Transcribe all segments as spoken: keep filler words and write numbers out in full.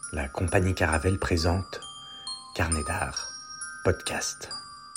La compagnie Caravelle présente Carnet d'art, podcast.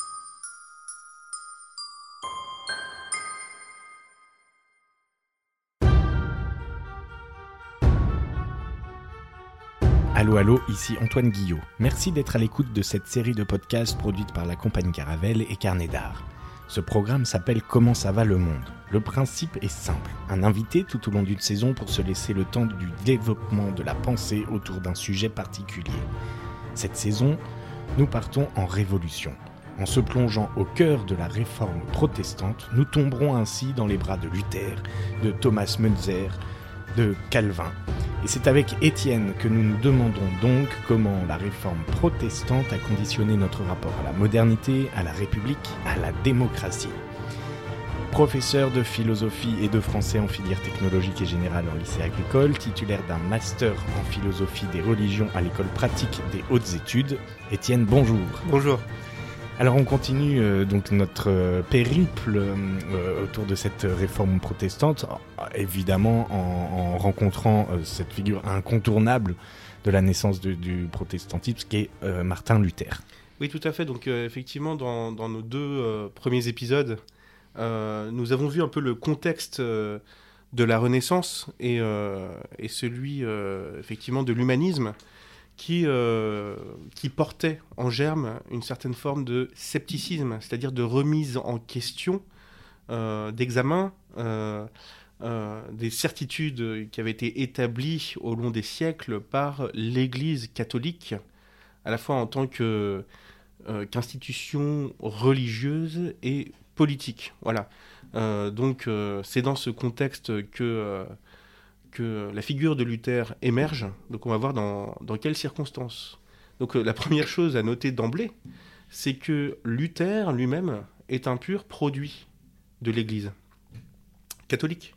Allô, allô, ici Antoine Guillot. Merci d'être à l'écoute de cette série de podcasts produite par la compagnie Caravelle et Carnet d'art. Ce programme s'appelle « Comment ça va le monde ?» Le principe est simple. Un invité tout au long d'une saison pour se laisser le temps du développement de la pensée autour d'un sujet particulier. Cette saison, nous partons en révolution. En se plongeant au cœur de la réforme protestante, nous tomberons ainsi dans les bras de Luther, de Thomas Müntzer, de Calvin. Et c'est avec Étienne que nous nous demandons donc comment la réforme protestante a conditionné notre rapport à la modernité, à la République, à la démocratie. Professeur de philosophie et de français en filière technologique et générale en lycée agricole, titulaire d'un master en philosophie des religions à l'école pratique des hautes études, Étienne, bonjour. Bonjour. Alors on continue euh, donc notre euh, périple euh, autour de cette réforme protestante, évidemment en, en rencontrant euh, cette figure incontournable de la naissance de, du protestantisme qui est euh, Martin Luther. Oui, tout à fait. Donc euh, effectivement, dans, dans nos deux euh, premiers épisodes, euh, nous avons vu un peu le contexte euh, de la Renaissance et, euh, et celui euh, effectivement de l'humanisme. Qui, euh, qui portait en germe une certaine forme de scepticisme, c'est-à-dire de remise en question, euh, d'examen, euh, euh, des certitudes qui avaient été établies au long des siècles par l'Église catholique, à la fois en tant que, euh, qu'institution religieuse et politique. Voilà. Euh, donc euh, c'est dans ce contexte que... Euh, que la figure de Luther émerge. Donc on va voir dans, dans quelles circonstances. Donc euh, la première chose à noter d'emblée, c'est que Luther lui-même est un pur produit de l'Église catholique.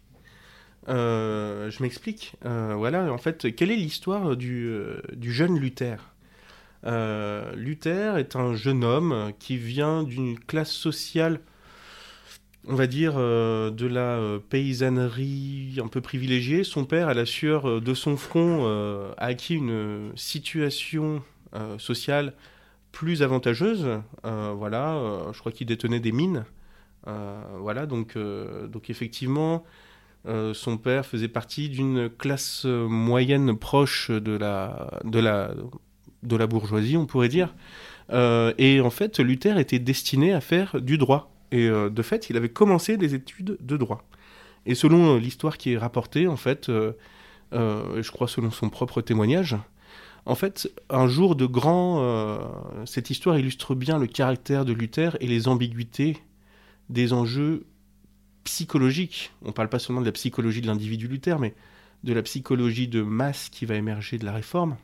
Euh, je m'explique. Euh, voilà, en fait, quelle est l'histoire du, euh, du jeune Luther ? euh, Luther est un jeune homme qui vient d'une classe sociale, on va dire, euh, de la euh, paysannerie un peu privilégiée. Son père, à la sueur euh, de son front, euh, a acquis une euh, situation euh, sociale plus avantageuse. Euh, voilà, euh, je crois qu'il détenait des mines. Euh, voilà, donc, euh, donc effectivement, euh, son père faisait partie d'une classe moyenne proche de la, de la, de la bourgeoisie, on pourrait dire. Euh, et en fait, Luther était destiné à faire du droit. Et euh, de fait, il avait commencé des études de droit. Et selon euh, l'histoire qui est rapportée, en fait, euh, euh, je crois selon son propre témoignage, en fait, un jour de grand... Euh, cette histoire illustre bien le caractère de Luther et les ambiguïtés des enjeux psychologiques. On ne parle pas seulement de la psychologie de l'individu Luther, mais de la psychologie de masse qui va émerger de la Réforme.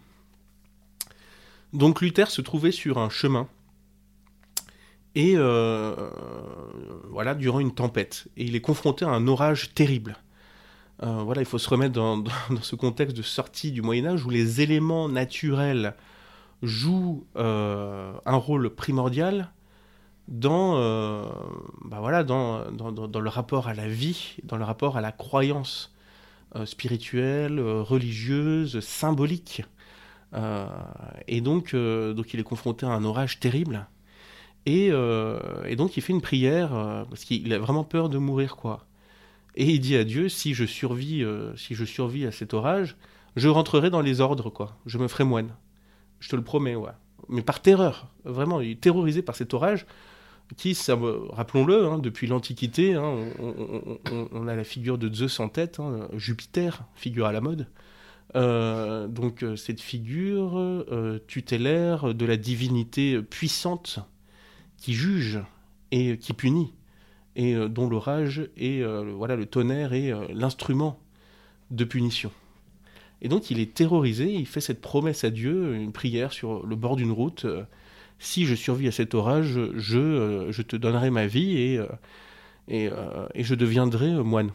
Donc Luther se trouvait sur un chemin, et euh, voilà, durant une tempête. Et il est confronté à un orage terrible. Euh, voilà, il faut se remettre dans, dans, dans ce contexte de sortie du Moyen-Âge où les éléments naturels jouent euh, un rôle primordial dans, euh, bah voilà, dans, dans, dans, dans le rapport à la vie, dans le rapport à la croyance euh, spirituelle, euh, religieuse, symbolique. Euh, et donc, euh, donc il est confronté à un orage terrible. Et, euh, et donc il fait une prière euh, parce qu'il a vraiment peur de mourir, quoi. Et il dit à Dieu, si je survis, euh, si je survis à cet orage, je rentrerai dans les ordres, quoi. Je me ferai moine. Je te le promets, ouais. Mais par terreur, vraiment, il est terrorisé par cet orage qui, ça, rappelons-le, hein, depuis l'Antiquité, hein, on, on, on, on a la figure de Zeus en tête, hein, Jupiter, figure à la mode. Euh, donc cette figure euh, tutélaire de la divinité puissante qui juge et qui punit, et euh, dont l'orage et euh, voilà, le tonnerre est euh, l'instrument de punition. Et donc il est terrorisé, il fait cette promesse à Dieu, une prière sur le bord d'une route, euh, si je survis à cet orage, je, euh, je te donnerai ma vie et, euh, et, euh, et je deviendrai euh, moine.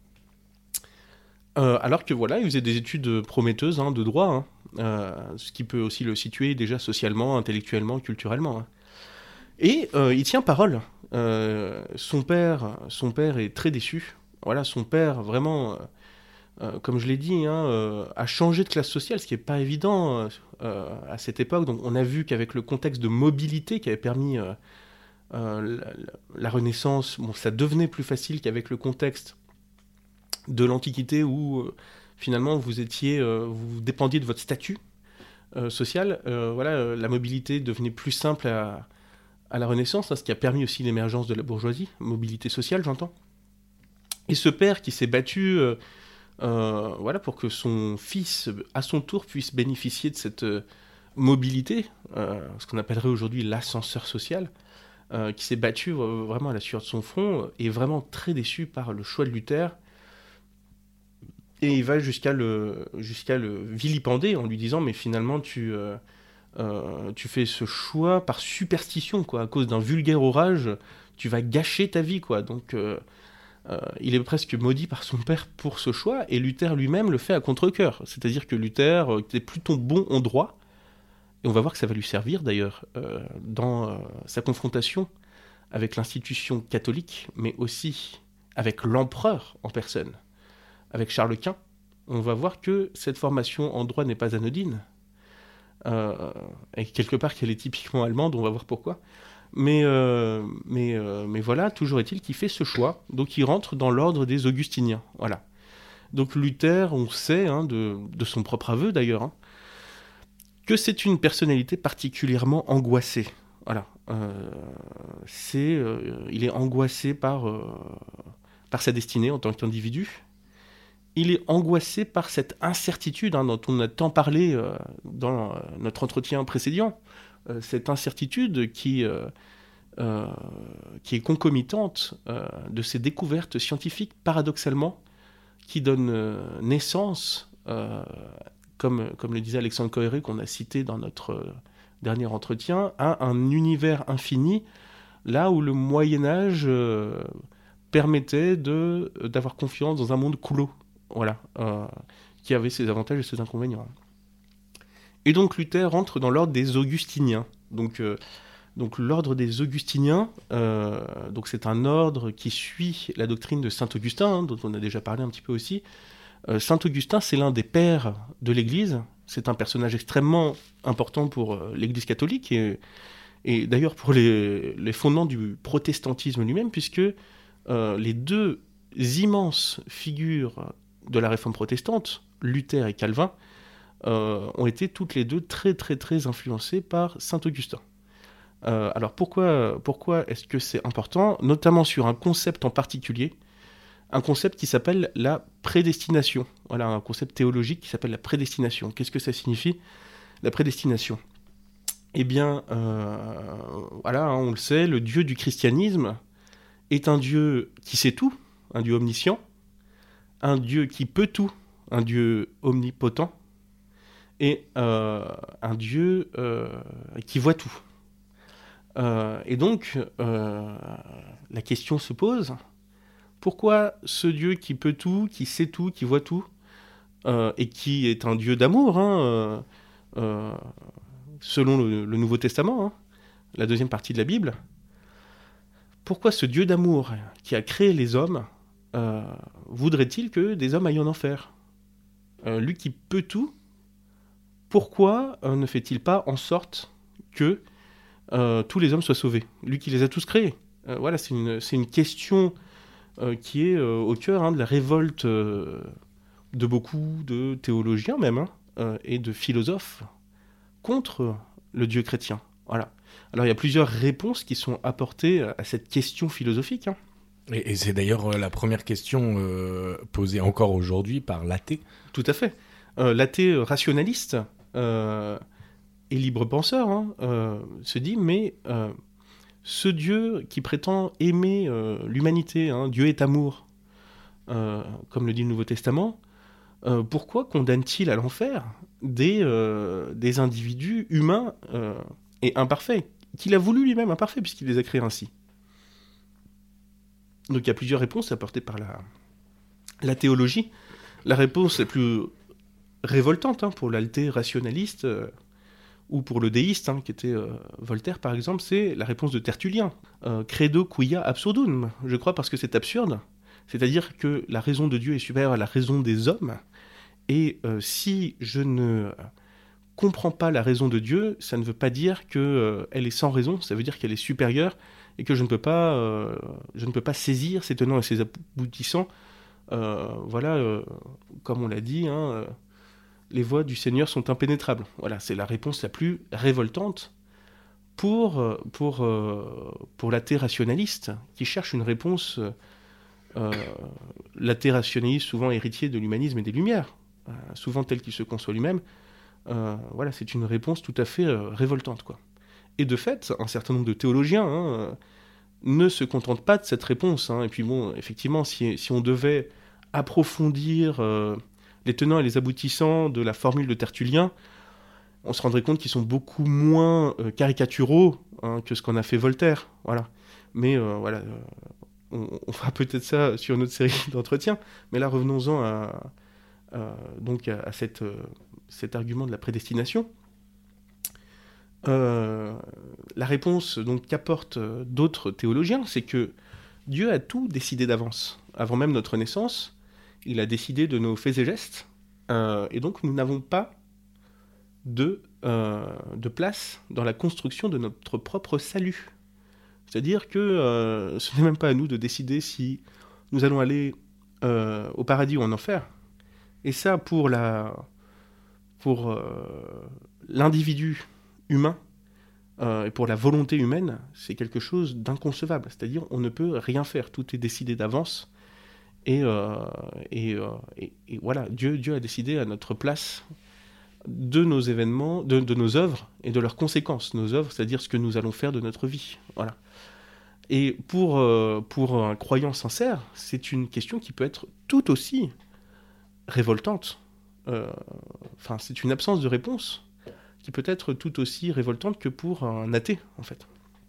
Euh, alors que voilà, il faisait des études prometteuses hein, de droit, hein, euh, ce qui peut aussi le situer déjà socialement, intellectuellement, culturellement, hein. Et euh, il tient parole. Euh, son père, son père est très déçu. Voilà, son père vraiment euh, comme je l'ai dit, hein, euh, a changé de classe sociale, ce qui n'est pas évident euh, à cette époque. Donc on a vu qu'avec le contexte de mobilité qui avait permis euh, euh, la, la Renaissance, bon, ça devenait plus facile qu'avec le contexte de l'Antiquité où euh, finalement vous étiez, euh, vous dépendiez de votre statut euh, social. Euh, voilà, euh, la mobilité devenait plus simple à, à la Renaissance, hein, ce qui a permis aussi l'émergence de la bourgeoisie, mobilité sociale, j'entends. Et ce père qui s'est battu euh, euh, voilà, pour que son fils, à son tour, puisse bénéficier de cette euh, mobilité, euh, ce qu'on appellerait aujourd'hui l'ascenseur social, euh, qui s'est battu euh, vraiment à la sueur de son front, est vraiment très déçu par le choix de Luther. Et il va jusqu'à le, jusqu'à le vilipender en lui disant « Mais finalement, tu, euh, euh, tu fais ce choix par superstition, quoi, à cause d'un vulgaire orage, tu vas gâcher ta vie, quoi. » Donc, euh, euh, il est presque maudit par son père pour ce choix, et Luther lui-même le fait à contre-cœur. C'est-à-dire que Luther euh, était plutôt bon en droit, et on va voir que ça va lui servir, d'ailleurs, euh, dans euh, sa confrontation avec l'institution catholique, mais aussi avec l'empereur en personne. Avec Charles Quint, on va voir que cette formation en droit n'est pas anodine, euh, et quelque part qu'elle est typiquement allemande, on va voir pourquoi. Mais, euh, mais, euh, mais voilà, toujours est-il qu'il fait ce choix, donc il rentre dans l'ordre des Augustiniens. Voilà. Donc Luther, on sait, hein, de, de son propre aveu d'ailleurs, hein, que c'est une personnalité particulièrement angoissée. Voilà. Euh, c'est, euh, il est angoissé par, euh, par sa destinée en tant qu'individu. Il est angoissé par cette incertitude hein, dont on a tant parlé euh, dans euh, notre entretien précédent. Euh, cette incertitude qui, euh, euh, qui est concomitante euh, de ces découvertes scientifiques, paradoxalement, qui donnent euh, naissance, euh, comme, comme le disait Alexandre Coëré, qu'on a cité dans notre euh, dernier entretien, à un univers infini, là où le Moyen-Âge euh, permettait de, d'avoir confiance dans un monde clos. Voilà, euh, qui avait ses avantages et ses inconvénients. Et donc Luther rentre dans l'ordre des Augustiniens. Donc, euh, donc l'ordre des Augustiniens, euh, donc c'est un ordre qui suit la doctrine de saint Augustin, hein, dont on a déjà parlé un petit peu aussi. Euh, saint Augustin, c'est l'un des pères de l'Église. C'est un personnage extrêmement important pour euh, l'Église catholique et, et d'ailleurs pour les, les fondements du protestantisme lui-même, puisque euh, les deux immenses figures de la réforme protestante, Luther et Calvin, euh, ont été toutes les deux très très très influencées par saint Augustin. Euh, alors pourquoi, pourquoi est-ce que c'est important ? Notamment sur un concept en particulier, un concept qui s'appelle la prédestination. Voilà, un concept théologique qui s'appelle la prédestination. Qu'est-ce que ça signifie, la prédestination ? Eh bien, euh, voilà, hein, on le sait, le Dieu du christianisme est un Dieu qui sait tout, un Dieu omniscient, un Dieu qui peut tout, un Dieu omnipotent, et euh, un Dieu euh, qui voit tout. Euh, et donc, euh, la question se pose, pourquoi ce Dieu qui peut tout, qui sait tout, qui voit tout, euh, et qui est un Dieu d'amour, hein, euh, euh, selon le, le Nouveau Testament, hein, la deuxième partie de la Bible, pourquoi ce Dieu d'amour qui a créé les hommes Euh, voudrait-il que des hommes aillent en enfer ? euh, Lui qui peut tout, pourquoi euh, ne fait-il pas en sorte que euh, tous les hommes soient sauvés ? Lui qui les a tous créés. Euh, voilà, c'est une, c'est une question euh, qui est euh, au cœur hein, de la révolte euh, de beaucoup de théologiens même, hein, euh, et de philosophes contre le Dieu chrétien. Voilà. Alors il y a plusieurs réponses qui sont apportées à cette question philosophique, hein. Et, et c'est d'ailleurs euh, la première question euh, posée encore aujourd'hui par l'athée. Tout à fait. Euh, l'athée rationaliste euh, et libre penseur hein, euh, se dit, mais euh, ce Dieu qui prétend aimer euh, l'humanité, hein, Dieu est amour, euh, comme le dit le Nouveau Testament, euh, pourquoi condamne-t-il à l'enfer des, euh, des individus humains euh, et imparfaits, qu'il a voulu lui-même imparfaits, puisqu'il les a créés ainsi ? Donc il y a plusieurs réponses apportées par la, la théologie. La réponse la plus révoltante hein, pour l'athée rationaliste euh, ou pour le déiste, hein, qui était euh, Voltaire par exemple, c'est la réponse de Tertullien. Euh, Credo quia absurdum, je crois parce que c'est absurde. C'est-à-dire que la raison de Dieu est supérieure à la raison des hommes, et euh, si je ne comprends pas la raison de Dieu, ça ne veut pas dire qu'elle euh, est sans raison, ça veut dire qu'elle est supérieure, et que je ne peux pas, euh, je ne peux pas saisir ses tenants et ses aboutissants. Euh, voilà, euh, comme on l'a dit, hein, euh, les voies du Seigneur sont impénétrables. Voilà, c'est la réponse la plus révoltante pour, pour, euh, pour l'athée rationaliste, qui cherche une réponse, euh, l'athée rationaliste souvent héritier de l'humanisme et des Lumières, euh, souvent tel qu'il se conçoit lui-même. Euh, voilà, c'est une réponse tout à fait euh, révoltante, quoi. Et de fait, un certain nombre de théologiens hein, euh, ne se contentent pas de cette réponse. Hein. Et puis bon, effectivement, si, si on devait approfondir euh, les tenants et les aboutissants de la formule de Tertullien, on se rendrait compte qu'ils sont beaucoup moins euh, caricaturaux hein, que ce qu'en a fait Voltaire. Voilà. Mais euh, voilà, euh, on, on fera peut-être ça sur une autre série d'entretiens. Mais là, revenons-en à, à, donc à, à cette, euh, cet argument de la prédestination. Euh, la réponse donc, qu'apportent euh, d'autres théologiens, c'est que Dieu a tout décidé d'avance. Avant même notre naissance, il a décidé de nos faits et gestes, euh, et donc nous n'avons pas de, euh, de place dans la construction de notre propre salut. C'est-à-dire que euh, ce n'est même pas à nous de décider si nous allons aller euh, au paradis ou en enfer. Et ça, pour, la, pour euh, l'individu humain euh, et pour la volonté humaine, c'est quelque chose d'inconcevable. C'est-à-dire on ne peut rien faire, tout est décidé d'avance. Et, euh, et, euh, et, et voilà, Dieu, Dieu a décidé à notre place de nos événements, de, de nos œuvres et de leurs conséquences. Nos œuvres, c'est-à-dire ce que nous allons faire de notre vie. Voilà. Et pour, euh, pour un croyant sincère, c'est une question qui peut être tout aussi révoltante. Euh, enfin, c'est une absence de réponse qui peut être tout aussi révoltante que pour un athée, en fait.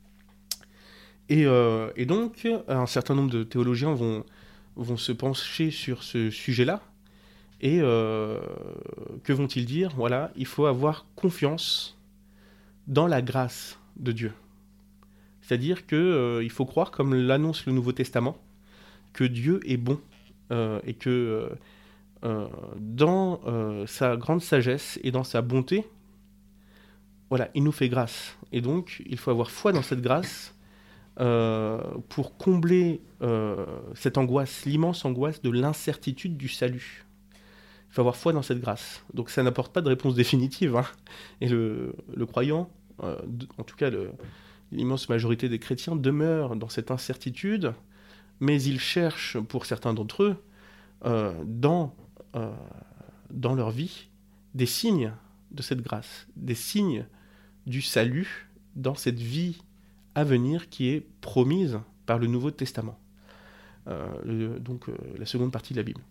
Et, euh, et donc, un certain nombre de théologiens vont, vont se pencher sur ce sujet-là. Et euh, que vont-ils dire ? Voilà, il faut avoir confiance dans la grâce de Dieu. C'est-à-dire qu'il euh, faut croire, comme l'annonce le Nouveau Testament, que Dieu est bon euh, et que euh, dans euh, sa grande sagesse et dans sa bonté, voilà, il nous fait grâce. Et donc, il faut avoir foi dans cette grâce euh, pour combler euh, cette angoisse, l'immense angoisse de l'incertitude du salut. Il faut avoir foi dans cette grâce. Donc ça n'apporte pas de réponse définitive. Hein. Et le, le croyant, euh, en tout cas le, l'immense majorité des chrétiens, demeure dans cette incertitude, mais ils cherchent, pour certains d'entre eux, euh, dans, euh, dans leur vie, des signes de cette grâce, des signes du salut dans cette vie à venir qui est promise par le Nouveau Testament. Euh, le, donc euh, la seconde partie de la Bible.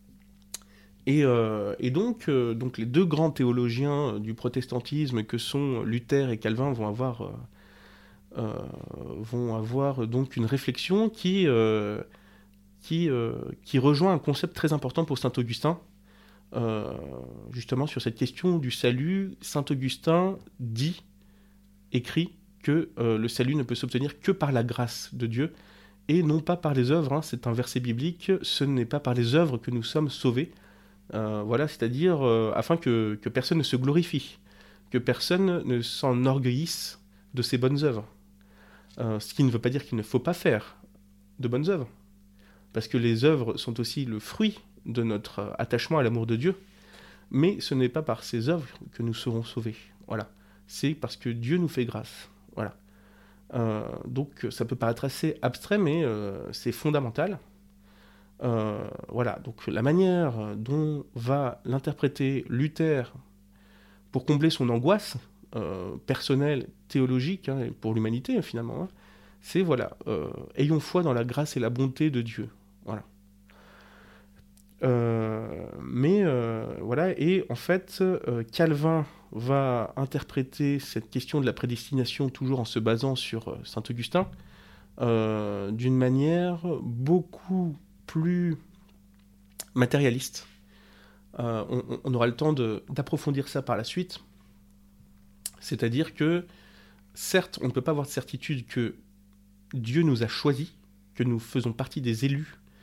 Et, euh, et donc, euh, donc les deux grands théologiens du protestantisme que sont Luther et Calvin vont avoir, euh, euh, vont avoir donc une réflexion qui, euh, qui, euh, qui rejoint un concept très important pour saint Augustin, euh, justement sur cette question du salut. Saint Augustin dit, écrit, que euh, le salut ne peut s'obtenir que par la grâce de Dieu et non pas par les œuvres. Hein. C'est un verset biblique, ce n'est pas par les œuvres que nous sommes sauvés. Euh, voilà, c'est-à-dire euh, afin que, que personne ne se glorifie, que personne ne s'enorgueillisse de ses bonnes œuvres. Euh, ce qui ne veut pas dire qu'il ne faut pas faire de bonnes œuvres, parce que les œuvres sont aussi le fruit de notre attachement à l'amour de Dieu, mais ce n'est pas par ces œuvres que nous serons sauvés. Voilà, c'est parce que Dieu nous fait grâce. Voilà. Euh, donc ça peut paraître assez abstrait, mais euh, c'est fondamental. Euh, voilà, donc la manière dont va l'interpréter Luther pour combler son angoisse euh, personnelle, théologique, hein, pour l'humanité finalement, hein, c'est voilà, euh, ayons foi dans la grâce et la bonté de Dieu. Voilà. Euh, mais euh, voilà, et en fait, euh, Calvin va interpréter cette question de la prédestination toujours en se basant sur euh, saint Augustin euh, d'une manière beaucoup plus matérialiste. Euh, on, on aura le temps de, d'approfondir ça par la suite. C'est-à-dire que, certes, on ne peut pas avoir de certitude que Dieu nous a choisis, que nous faisons partie des élus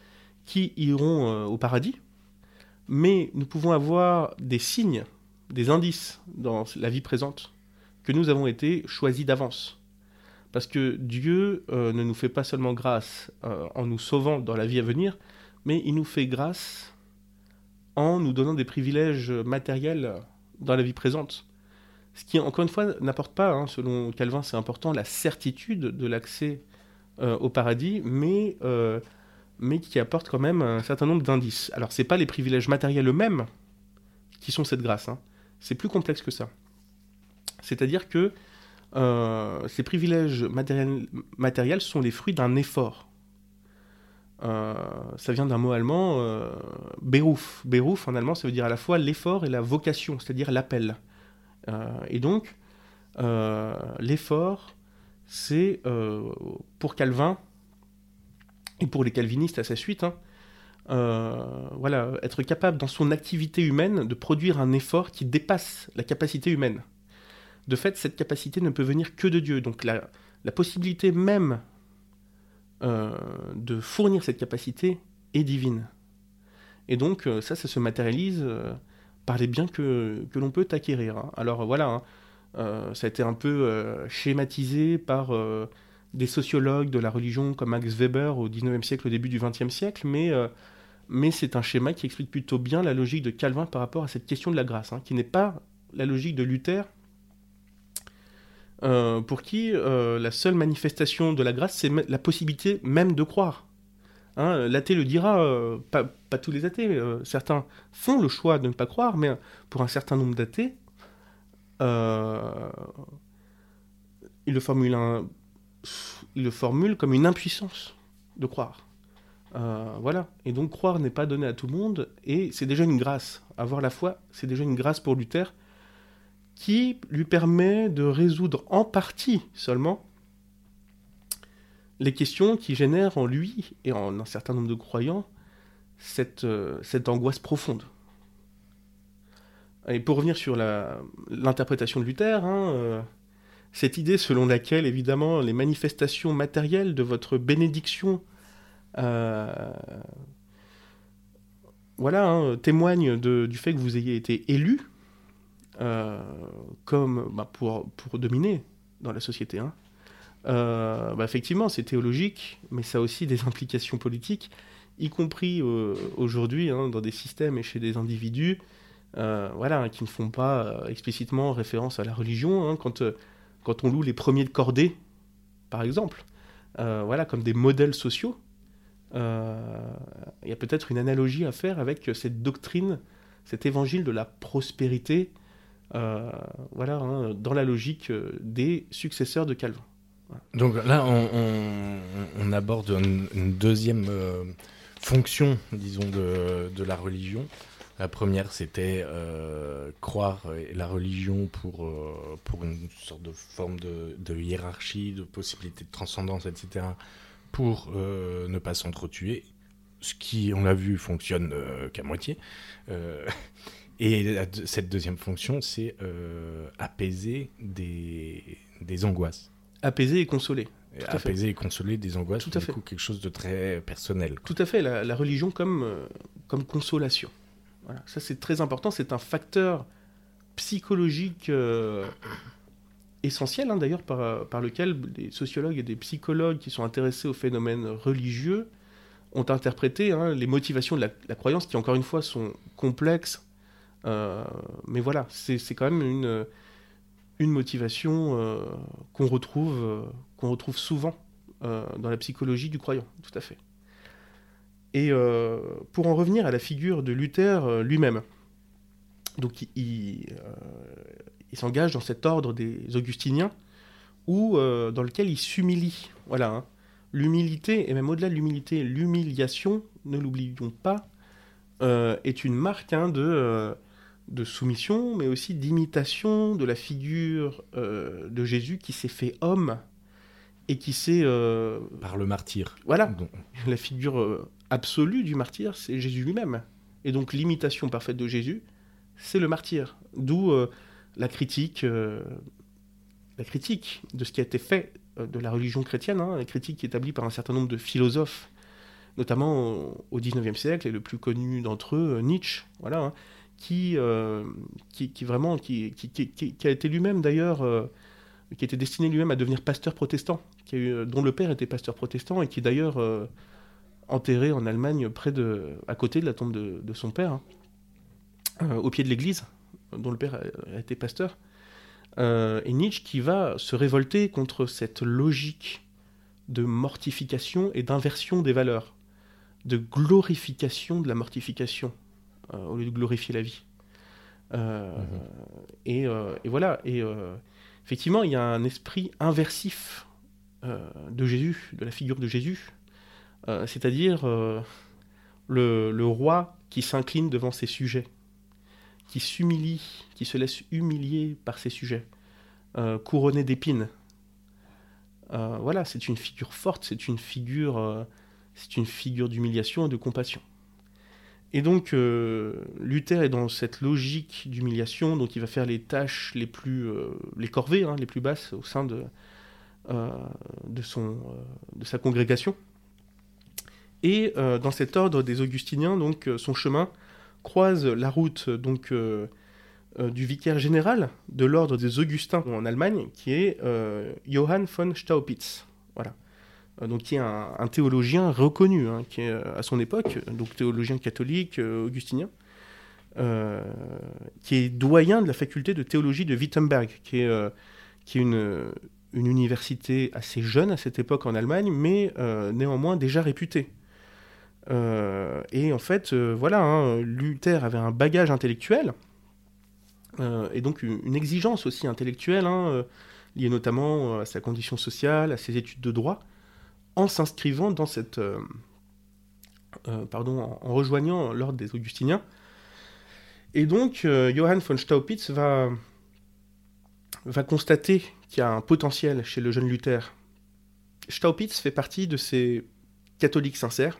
qui iront euh, au paradis, mais nous pouvons avoir des signes, des indices dans la vie présente que nous avons été choisis d'avance. Parce que Dieu euh, ne nous fait pas seulement grâce euh, en nous sauvant dans la vie à venir, mais il nous fait grâce en nous donnant des privilèges matériels dans la vie présente. Ce qui, encore une fois, n'apporte pas, hein, selon Calvin, c'est important, la certitude de l'accès euh, au paradis, mais, euh, mais qui apporte quand même un certain nombre d'indices. Alors, ce n'est pas les privilèges matériels eux-mêmes qui sont cette grâce, hein. C'est plus complexe que ça. C'est-à-dire que euh, ces privilèges matériels, matériels sont les fruits d'un effort. Euh, ça vient d'un mot allemand, euh, Beruf. Beruf, en allemand, ça veut dire à la fois l'effort et la vocation, c'est-à-dire l'appel. Euh, et donc, euh, l'effort, c'est, euh, pour Calvin, et pour les calvinistes à sa suite, hein, euh, voilà, être capable dans son activité humaine de produire un effort qui dépasse la capacité humaine. De fait, cette capacité ne peut venir que de Dieu. Donc la, la possibilité même euh, de fournir cette capacité est divine. Et donc euh, ça, ça se matérialise euh, par les biens que, que l'on peut acquérir, hein. Alors voilà, hein, euh, ça a été un peu euh, schématisé par euh, des sociologues de la religion comme Max Weber au dix-neuvième siècle, au début du vingtième siècle, mais, euh, mais c'est un schéma qui explique plutôt bien la logique de Calvin par rapport à cette question de la grâce, hein, qui n'est pas la logique de Luther, Euh, pour qui euh, la seule manifestation de la grâce, c'est la possibilité même de croire. Hein, l'athée le dira, euh, pas, pas tous les athées, euh, certains font le choix de ne pas croire, mais pour un certain nombre d'athées, euh, ils le formulent, un, ils le formulent comme une impuissance de croire. Euh, voilà. Et donc croire n'est pas donné à tout le monde, et c'est déjà une grâce. Avoir la foi, c'est déjà une grâce pour Luther, qui lui permet de résoudre en partie seulement les questions qui génèrent en lui et en un certain nombre de croyants cette, euh, cette angoisse profonde. Et pour revenir sur la, l'interprétation de Luther, hein, euh, cette idée selon laquelle, évidemment, les manifestations matérielles de votre bénédiction euh, voilà, hein, témoignent de, du fait que vous ayez été élu, Euh, comme bah, pour, pour dominer dans la société. Hein. Euh, bah, effectivement, c'est théologique, mais ça a aussi des implications politiques, y compris euh, aujourd'hui hein, dans des systèmes et chez des individus euh, voilà, hein, qui ne font pas euh, explicitement référence à la religion. Hein, quand, euh, quand on loue les premiers de cordée, par exemple, euh, voilà, comme des modèles sociaux, euh, il y a peut-être une analogie à faire avec cette doctrine, cet évangile de la prospérité, Euh, voilà, hein, dans la logique euh, des successeurs de Calvin. Voilà. Donc là, on, on, on aborde une, une deuxième euh, fonction, disons, de, de la religion. La première, c'était euh, croire la religion pour, euh, pour une sorte de forme de, de hiérarchie, de possibilité de transcendance, et cetera, pour euh, ne pas s'entretuer, ce qui, on l'a vu, fonctionne euh, qu'à moitié. Euh, Et la, cette deuxième fonction, c'est euh, apaiser des, des angoisses. Apaiser et consoler. Apaiser et consoler des angoisses, tout à du fait. coup, quelque chose de très personnel. Quoi. Tout à fait, la, la religion comme, euh, comme consolation. Voilà. Ça, c'est très important, c'est un facteur psychologique euh, essentiel, hein, d'ailleurs, par, par lequel des sociologues et des psychologues qui sont intéressés aux phénomènes religieux ont interprété hein, les motivations de la, la croyance, qui, encore une fois, sont complexes. Euh, mais voilà, c'est, c'est quand même une, une motivation euh, qu'on retrouve, euh, qu'on retrouve souvent euh, dans la psychologie du croyant, tout à fait. Et euh, pour en revenir à la figure de Luther euh, lui-même, donc il, il, euh, il s'engage dans cet ordre des Augustiniens, où, euh, dans lequel il s'humilie. Voilà, hein. L'humilité, et même au-delà de l'humilité, l'humiliation, ne l'oublions pas, euh, est une marque hein, de... Euh, de soumission, mais aussi d'imitation de la figure euh, de Jésus qui s'est fait homme et qui s'est... Euh... Par le martyr. Voilà, donc... la figure euh, absolue du martyr, c'est Jésus lui-même. Et donc l'imitation parfaite de Jésus, c'est le martyr. D'où euh, la critique, euh, la critique de ce qui a été fait euh, de la religion chrétienne, hein, la critique établie par un certain nombre de philosophes notamment au, au dix-neuvième siècle, et le plus connu d'entre eux, Nietzsche, voilà, hein, qui, euh, qui, qui vraiment, qui, qui, qui, qui a été lui-même d'ailleurs, euh, qui était destiné lui-même à devenir pasteur protestant, qui a eu, dont le père était pasteur protestant, et qui est d'ailleurs euh, enterré en Allemagne, près de, à côté de la tombe de, de son père, hein, euh, au pied de l'église, dont le père a, a été pasteur. Euh, et Nietzsche qui va se révolter contre cette logique de mortification et d'inversion des valeurs, de glorification de la mortification, euh, au lieu de glorifier la vie. Euh, mmh. et, euh, et voilà, et euh, effectivement, il y a un esprit inversif euh, de Jésus, de la figure de Jésus, euh, c'est-à-dire euh, le, le roi qui s'incline devant ses sujets, qui s'humilie, qui se laisse humilier par ses sujets, euh, couronné d'épines. Euh, voilà, c'est une figure forte, c'est une figure, euh, c'est une figure d'humiliation et de compassion. Et donc, euh, Luther est dans cette logique d'humiliation, donc il va faire les tâches les plus, euh, les corvées, hein, les plus basses au sein de, euh, de, son, euh, de sa congrégation. Et euh, dans cet ordre des Augustiniens, donc, son chemin croise la route donc, euh, euh, du vicaire général de l'ordre des Augustins en Allemagne, qui est euh, Johann von Staupitz. Voilà. Euh, donc, qui est un, un théologien reconnu, hein, qui est à son époque, donc théologien catholique, euh, augustinien, euh, qui est doyen de la faculté de théologie de Wittenberg, qui est, euh, qui est une, une université assez jeune à cette époque en Allemagne, mais euh, néanmoins déjà réputée. Euh, et en fait, euh, voilà, hein, Luther avait un bagage intellectuel, euh, et donc une, une exigence aussi intellectuelle, hein, euh, liée notamment à sa condition sociale, à ses études de droit, en s'inscrivant dans cette... Euh, euh, pardon, en, en rejoignant l'ordre des Augustiniens. Et donc, euh, Johann von Staupitz va, va constater qu'il y a un potentiel chez le jeune Luther. Staupitz fait partie de ces catholiques sincères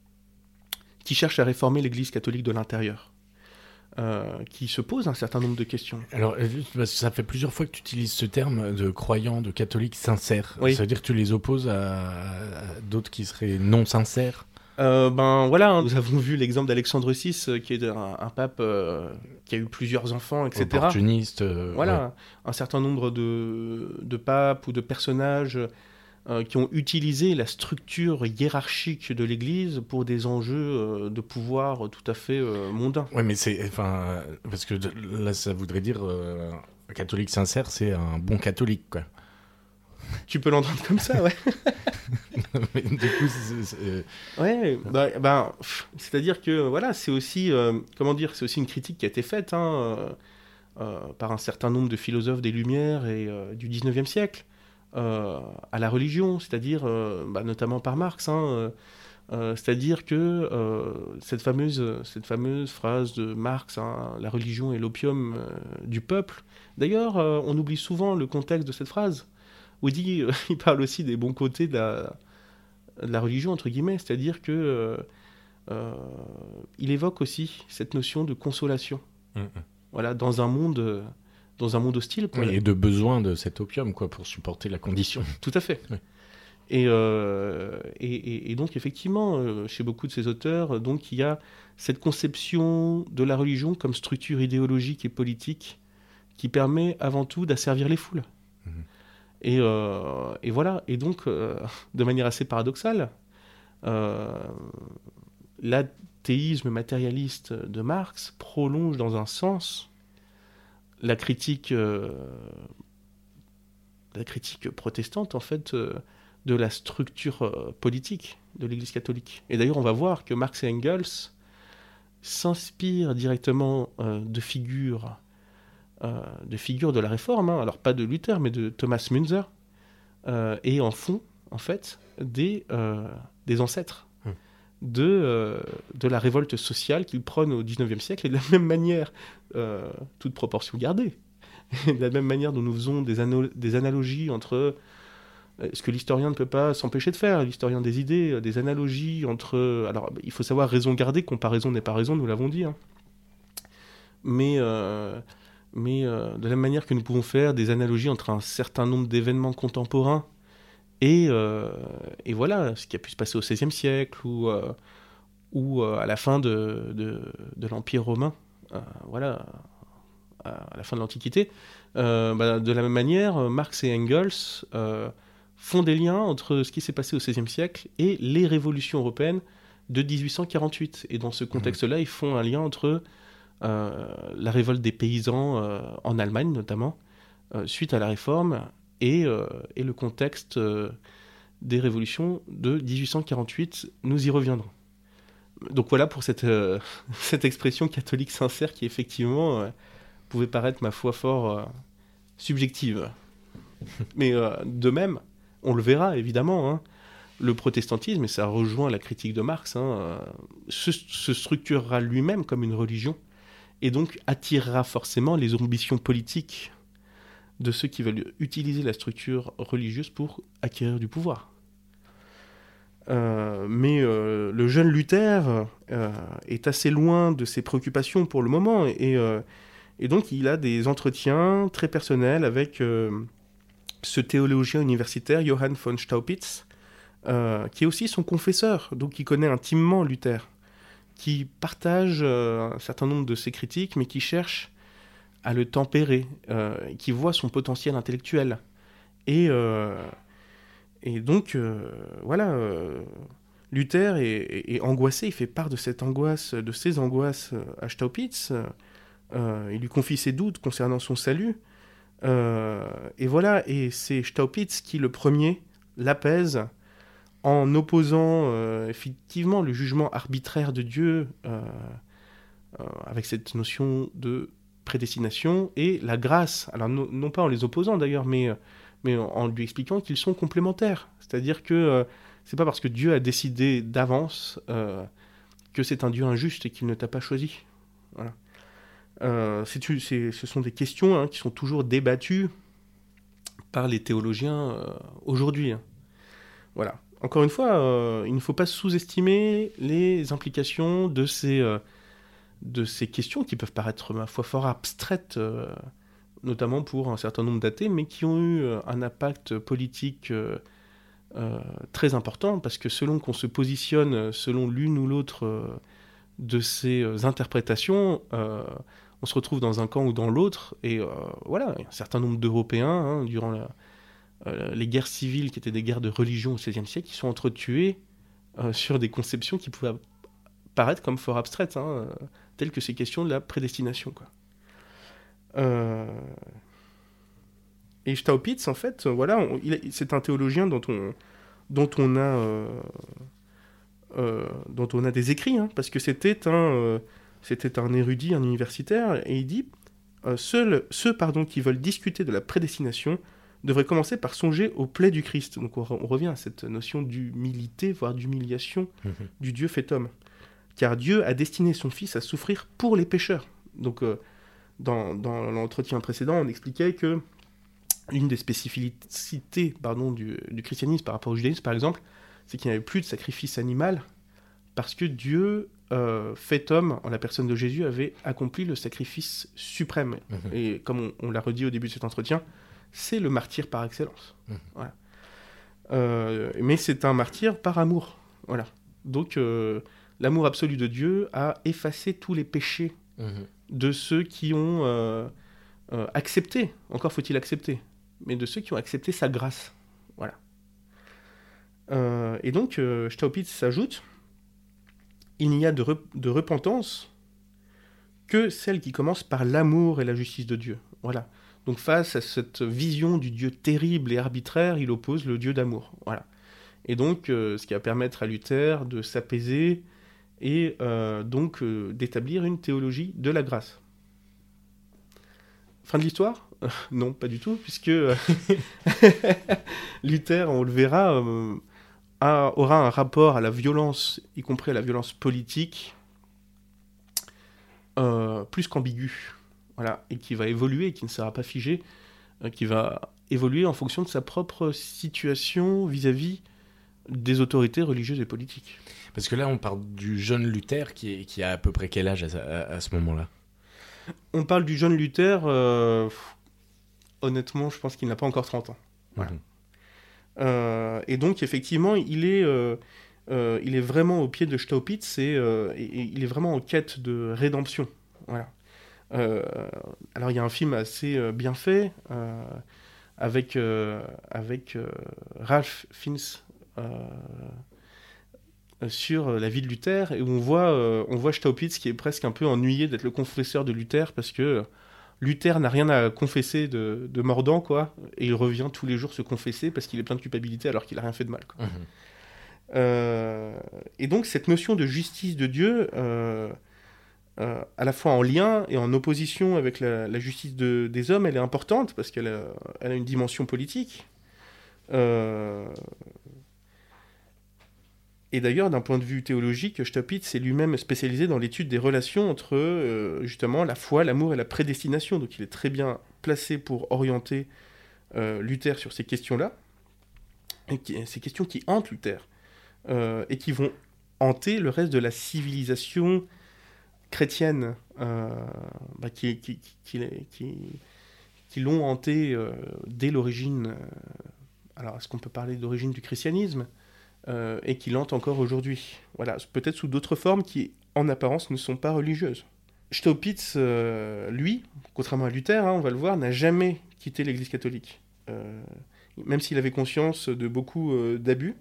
qui cherchent à réformer l'Église catholique de l'intérieur, euh, qui se posent un certain nombre de questions. Alors, ça fait plusieurs fois que tu utilises ce terme de croyants, de catholiques sincères. Oui. Ça veut dire que tu les opposes à, à d'autres qui seraient non sincères ? euh, Ben voilà, hein, nous avons vu l'exemple d'Alexandre six, euh, qui est un, un pape euh, qui a eu plusieurs enfants, et cetera. Opportuniste. Euh, voilà, ouais. Un certain nombre de, de papes ou de personnages Euh, qui ont utilisé la structure hiérarchique de l'Église pour des enjeux euh, de pouvoir tout à fait euh, mondains. Oui, mais c'est... Enfin, parce que là, ça voudrait dire... Euh, un catholique sincère, c'est un bon catholique, quoi. Tu peux l'entendre comme ça, ouais. Mais du coup, c'est... c'est... Ouais, bah, bah, pff, c'est-à-dire que, voilà, c'est aussi... Euh, comment dire, c'est aussi une critique qui a été faite, hein, euh, euh, par un certain nombre de philosophes des Lumières et euh, du dix-neuvième siècle. Euh, à la religion, c'est-à-dire euh, bah, notamment par Marx, hein, euh, euh, c'est-à-dire que euh, cette fameuse cette fameuse phrase de Marx, hein, la religion est l'opium euh, du peuple. D'ailleurs, euh, on oublie souvent le contexte de cette phrase où il dit, euh, il parle aussi des bons côtés de la, de la religion entre guillemets, c'est-à-dire que euh, euh, il évoque aussi cette notion de consolation. Mmh. Voilà, dans un monde euh, dans un monde hostile. Oui, et de besoin de cet opium, quoi, pour supporter la condition. Tout à fait. Oui. Et, euh, et, et, et donc, effectivement, euh, chez beaucoup de ces auteurs, donc, il y a cette conception de la religion comme structure idéologique et politique qui permet avant tout d'asservir les foules. Mmh. Et, euh, et voilà. Et donc, euh, de manière assez paradoxale, euh, l'athéisme matérialiste de Marx prolonge dans un sens la critique, euh, la critique protestante, en fait, euh, de la structure euh, politique de l'Église catholique. Et d'ailleurs, on va voir que Marx et Engels s'inspirent directement euh, de figures, euh, de figures de la Réforme, hein, alors pas de Luther, mais de Thomas Müntzer, euh, et en font, en fait, des, euh, des ancêtres de, euh, de la révolte sociale qu'ils prônent au dix-neuvième siècle, et de la même manière, euh, toute proportion gardée, de la même manière dont nous faisons des, ano- des analogies entre euh, ce que l'historien ne peut pas s'empêcher de faire, l'historien des idées, euh, des analogies entre... Alors, il faut savoir raison garder, comparaison n'est pas raison, nous l'avons dit, hein. Mais, euh, mais euh, de la même manière que nous pouvons faire des analogies entre un certain nombre d'événements contemporains Et, euh, et voilà, ce qui a pu se passer au seizième siècle ou, euh, ou euh, à la fin de, de, de l'Empire romain, euh, voilà, à la fin de l'Antiquité. Euh, bah, de la même manière, Marx et Engels euh, font des liens entre ce qui s'est passé au seizième siècle et les révolutions européennes de dix-huit cent quarante-huit. Et dans ce contexte-là, ils font un lien entre euh, la révolte des paysans euh, en Allemagne, notamment, euh, suite à la Réforme, et, euh, et le contexte euh, des révolutions de dix-huit cent quarante-huit. Nous y reviendrons. Donc voilà pour cette, euh, cette expression catholique sincère qui, effectivement, euh, pouvait paraître, ma foi, fort euh, subjective. Mais euh, de même, on le verra, évidemment, hein, le protestantisme, et ça rejoint la critique de Marx, hein, euh, se, se structurera lui-même comme une religion, et donc attirera forcément les ambitions politiques de ceux qui veulent utiliser la structure religieuse pour acquérir du pouvoir. Euh, mais euh, le jeune Luther euh, est assez loin de ses préoccupations pour le moment, et, euh, et donc il a des entretiens très personnels avec euh, ce théologien universitaire, Johann von Staupitz, euh, qui est aussi son confesseur, donc qui connaît intimement Luther, qui partage euh, un certain nombre de ses critiques, mais qui cherche à le tempérer, euh, qui voit son potentiel intellectuel. Et, euh, et donc, euh, voilà, euh, Luther est, est, est angoissé, il fait part de cette angoisse, de ses angoisses à Staupitz, euh, il lui confie ses doutes concernant son salut, euh, et voilà, et c'est Staupitz qui, le premier, l'apaise en opposant euh, effectivement le jugement arbitraire de Dieu euh, euh, avec cette notion de prédestination et la grâce, alors no, non pas en les opposant d'ailleurs, mais, mais en, en lui expliquant qu'ils sont complémentaires. C'est-à-dire que euh, c'est pas parce que Dieu a décidé d'avance euh, que c'est un Dieu injuste et qu'il ne t'a pas choisi. Voilà. Euh, c'est, c'est, ce sont des questions hein, qui sont toujours débattues par les théologiens euh, aujourd'hui. Hein. Voilà. Encore une fois, euh, il ne faut pas sous-estimer les implications de ces... Euh, de ces questions qui peuvent paraître, ma foi, fort abstraites, euh, notamment pour un certain nombre d'athées, mais qui ont eu euh, un impact politique euh, euh, très important, parce que selon qu'on se positionne selon l'une ou l'autre euh, de ces euh, interprétations, euh, on se retrouve dans un camp ou dans l'autre, et euh, voilà, il y a un certain nombre d'Européens, hein, durant la, euh, les guerres civiles, qui étaient des guerres de religion au seizième siècle, qui sont entretués euh, sur des conceptions qui pouvaient paraître comme fort abstraites, hein, euh, telles que ces questions de la prédestination, quoi. Euh... Et Staupitz, en fait, voilà, on, il, c'est un théologien dont on, dont on a, euh, euh, dont on a des écrits, hein, parce que c'était un, euh, c'était un érudit, un universitaire, et il dit euh, seuls ceux, pardon, qui veulent discuter de la prédestination devraient commencer par songer aux plaies du Christ. Donc on, on revient à cette notion d'humilité, voire d'humiliation mmh. du Dieu fait homme. Car Dieu a destiné son Fils à souffrir pour les pécheurs. Donc, euh, dans, dans l'entretien précédent, on expliquait que l'une des spécificités pardon, du, du christianisme par rapport au judaïsme, par exemple, c'est qu'il n'y avait plus de sacrifice animal, parce que Dieu, euh, fait homme, en la personne de Jésus, avait accompli le sacrifice suprême. Mmh. Et comme on, on l'a redit au début de cet entretien, c'est le martyr par excellence. Mmh. Voilà. Euh, mais c'est un martyr par amour. Voilà. Donc... Euh, l'amour absolu de Dieu a effacé tous les péchés mmh. de ceux qui ont euh, euh, accepté, encore faut-il accepter, mais de ceux qui ont accepté sa grâce. Voilà. Euh, et donc, euh, Staupitz s'ajoute, il n'y a de, re- de repentance que celle qui commence par l'amour et la justice de Dieu. Voilà. Donc face à cette vision du Dieu terrible et arbitraire, il oppose le Dieu d'amour. Voilà. Et donc, euh, ce qui va permettre à Luther de s'apaiser et euh, donc euh, d'établir une théologie de la grâce. Fin de l'histoire ? euh, Non, pas du tout, puisque euh, Luther, on le verra, euh, a, aura un rapport à la violence, y compris à la violence politique, euh, plus qu'ambigu, voilà, et qui va évoluer, qui ne sera pas figé, euh, qui va évoluer en fonction de sa propre situation vis-à-vis des autorités religieuses et politiques. Parce que là, on parle du jeune Luther qui, est, qui a à peu près quel âge à, à, à ce moment-là ? On parle du jeune Luther, euh, honnêtement, je pense qu'il n'a pas encore trente ans. Voilà. Mmh. Euh, et donc, effectivement, il est, euh, euh, il est vraiment au pied de Staupitz et, euh, et, et il est vraiment en quête de rédemption. Voilà. Euh, alors, il y a un film assez euh, bien fait euh, avec, euh, avec euh, Ralph Fiennes euh, sur la vie de Luther, et où on voit, euh, on voit Staupitz qui est presque un peu ennuyé d'être le confesseur de Luther, parce que Luther n'a rien à confesser de, de mordant, quoi, et il revient tous les jours se confesser parce qu'il est plein de culpabilité alors qu'il a rien fait de mal, quoi. Mmh. Euh, et donc cette notion de justice de Dieu, euh, euh, à la fois en lien et en opposition avec la, la justice de, des hommes, elle est importante parce qu'elle a, elle a une dimension politique. Euh, Et d'ailleurs, d'un point de vue théologique, Staupitz est lui-même spécialisé dans l'étude des relations entre euh, justement la foi, l'amour et la prédestination. Donc il est très bien placé pour orienter euh, Luther sur ces questions-là, et qui, ces questions qui hantent Luther, euh, et qui vont hanter le reste de la civilisation chrétienne, euh, bah, qui, qui, qui, qui, qui l'ont hanté euh, dès l'origine. Euh, alors, est-ce qu'on peut parler d'origine du christianisme ? Euh, et qui l'hantent encore aujourd'hui. Voilà, peut-être sous d'autres formes qui, en apparence, ne sont pas religieuses. Staupitz, euh, lui, contrairement à Luther, hein, on va le voir, n'a jamais quitté l'Église catholique. Euh, même s'il avait conscience de beaucoup euh, d'abus.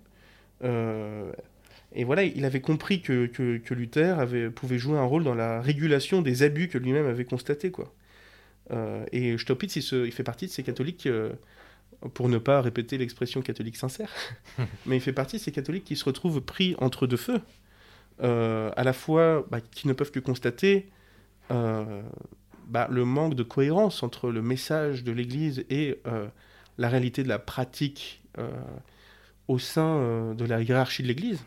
Euh, et voilà, il avait compris que, que, que Luther avait, pouvait jouer un rôle dans la régulation des abus que lui-même avait constatés, quoi. Euh, et Staupitz, il, se, il fait partie de ces catholiques... Euh, pour ne pas répéter l'expression catholique sincère, mais il fait partie de ces catholiques qui se retrouvent pris entre deux feux, euh, à la fois bah, qui ne peuvent que constater euh, bah, le manque de cohérence entre le message de l'Église et euh, la réalité de la pratique euh, au sein euh, de la hiérarchie de l'Église,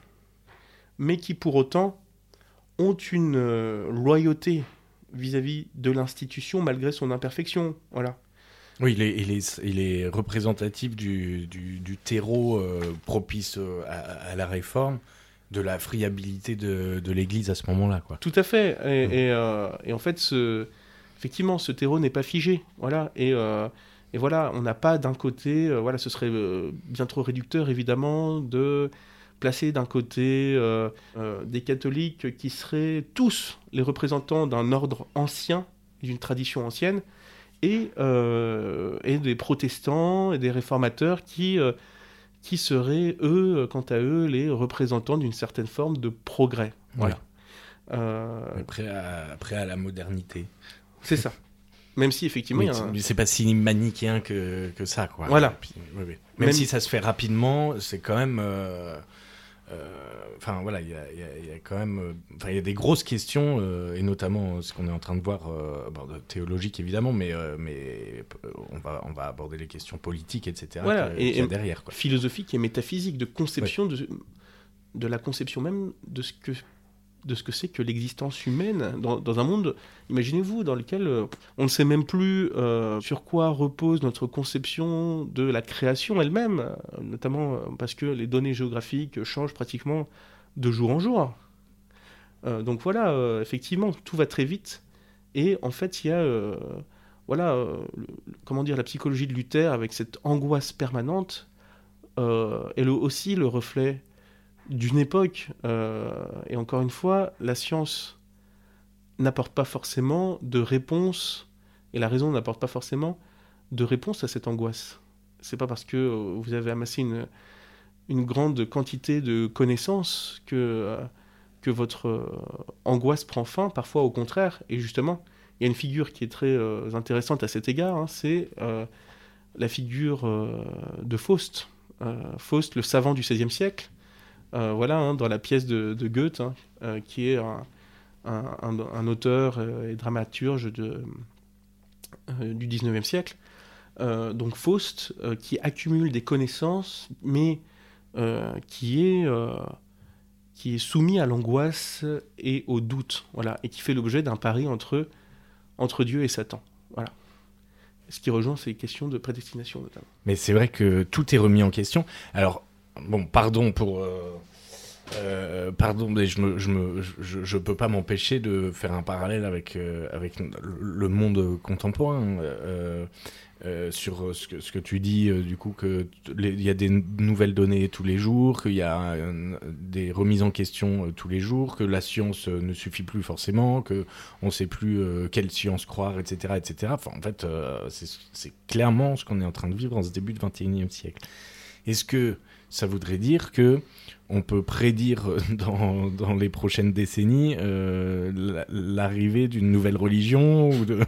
mais qui pour autant ont une euh, loyauté vis-à-vis de l'institution malgré son imperfection. Voilà. Oui, il est, il est, il est représentatif du, du, du terreau euh, propice euh, à, à la réforme, de la friabilité de, de l'Église à ce moment-là, quoi. Tout à fait. Et, mmh. et, euh, et en fait, ce, effectivement, ce terreau n'est pas figé. Voilà. Et, euh, et voilà, on n'a pas d'un côté, euh, voilà, ce serait euh, bien trop réducteur, évidemment, de placer d'un côté euh, euh, des catholiques qui seraient tous les représentants d'un ordre ancien, d'une tradition ancienne, Et, euh, et des protestants et des réformateurs qui, euh, qui seraient, eux, quant à eux, les représentants d'une certaine forme de progrès. Voilà. Oui. Euh... Prêt à, prêt à la modernité. C'est ça. Même si, effectivement... Oui, il y a un... c'est pas si manichéen que, que ça, quoi. Voilà. Puis, oui, oui. Même, même si ça se fait rapidement, c'est quand même... Euh... Enfin, euh, voilà, il y, y, y a quand même... Enfin, il y a des grosses questions, euh, et notamment ce qu'on est en train de voir, euh, bon, théologique évidemment, mais, euh, mais on, va, on va aborder les questions politiques, et cetera. Voilà, que, et, et derrière, quoi. Philosophique et métaphysique, de conception, ouais. de, de la conception même de ce que... de ce que c'est que l'existence humaine dans, dans un monde, imaginez-vous, dans lequel euh, on ne sait même plus euh, sur quoi repose notre conception de la création elle-même, euh, notamment euh, parce que les données géographiques changent pratiquement de jour en jour. Euh, donc voilà, euh, effectivement, tout va très vite, et en fait, il y a, euh, voilà, euh, le, comment dire, la psychologie de Luther, avec cette angoisse permanente, euh, est le, aussi le reflet d'une époque, euh, et encore une fois, la science n'apporte pas forcément de réponse, et la raison n'apporte pas forcément de réponse à cette angoisse. C'est pas parce que vous avez amassé une, une grande quantité de connaissances que, euh, que votre euh, angoisse prend fin, parfois au contraire, et justement, il y a une figure qui est très euh, intéressante à cet égard, hein, c'est euh, la figure euh, de Faust. Euh, Faust, le savant du seizième siècle, Euh, voilà, hein, dans la pièce de, de Goethe, hein, euh, qui est un, un, un, un auteur euh, et dramaturge de, euh, du dix-neuvième siècle. Euh, donc Faust, euh, qui accumule des connaissances, mais euh, qui, est, euh, qui est soumis à l'angoisse et au doute, voilà, et qui fait l'objet d'un pari entre, entre Dieu et Satan. Voilà. Ce qui rejoint ces questions de prédestination, notamment. Mais c'est vrai que tout est remis en question. Alors, bon, pardon pour, euh, Euh, pardon, mais je me, je me, je, je peux pas m'empêcher de faire un parallèle avec euh, avec le monde contemporain euh, euh, sur ce que ce que tu dis euh, du coup que il y a des nouvelles données tous les jours, qu'il y a euh, des remises en question euh, tous les jours, que la science euh, ne suffit plus forcément, que on sait plus euh, quelle science croire, et cetera, et cetera. Enfin, en fait, euh, c'est, c'est clairement ce qu'on est en train de vivre en ce début du vingt et unième siècle. Est-ce que ça voudrait dire que on peut prédire dans, dans les prochaines décennies euh, l'arrivée d'une nouvelle religion ou de...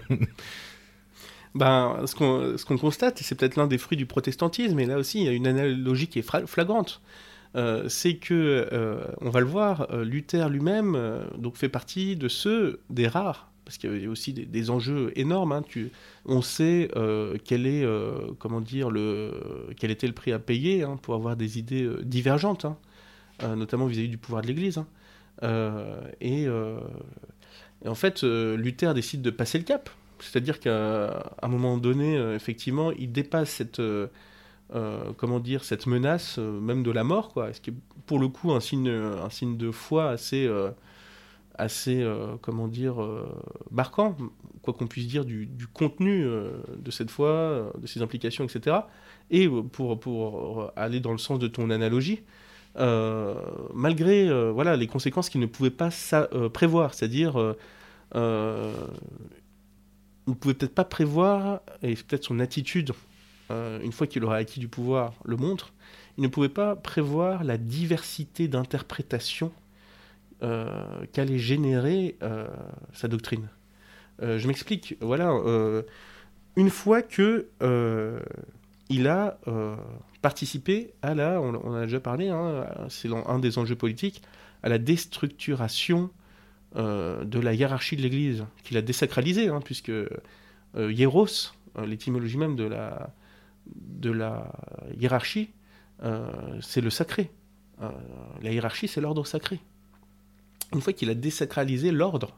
Ben, ce qu'on, ce qu'on constate, et c'est peut-être l'un des fruits du protestantisme, mais là aussi il y a une analogie qui est fra- flagrante, euh, c'est que, euh, on va le voir, euh, Luther lui-même euh, donc fait partie de ceux, des rares, parce qu'il y a aussi des, des enjeux énormes. Hein, tu, on sait euh, quel est, euh, comment dire, le, quel était le prix à payer hein, pour avoir des idées euh, divergentes, hein, euh, notamment vis-à-vis du pouvoir de l'Église. Hein. Euh, et, euh, et en fait, euh, Luther décide de passer le cap. C'est-à-dire qu'à un moment donné, euh, effectivement, il dépasse cette, euh, euh, comment dire, cette menace, euh, même de la mort, quoi. Ce qui est pour le coup un signe, un signe de foi assez, euh, assez, euh, comment dire, euh, marquant, quoi qu'on puisse dire du, du contenu euh, de cette foi, euh, de ses implications, et cetera. Et pour, pour aller dans le sens de ton analogie, euh, malgré euh, voilà, les conséquences qu'il ne pouvait pas sa- euh, prévoir, c'est-à-dire... Euh, euh, il ne pouvait peut-être pas prévoir, et peut-être son attitude, euh, une fois qu'il aura acquis du pouvoir, le montre, il ne pouvait pas prévoir la diversité d'interprétations euh, qu'allait générer euh, sa doctrine. Euh, je m'explique. Voilà, euh, une fois que euh, il a euh, participé à la, on, on en a déjà parlé, hein, c'est un des enjeux politiques, à la déstructuration Euh, de la hiérarchie de l'Église, qu'il a désacralisée, hein, puisque euh, hieros, euh, l'étymologie même de la, de la hiérarchie, euh, c'est le sacré. Euh, la hiérarchie, c'est l'ordre sacré. Une fois qu'il a désacralisé l'ordre,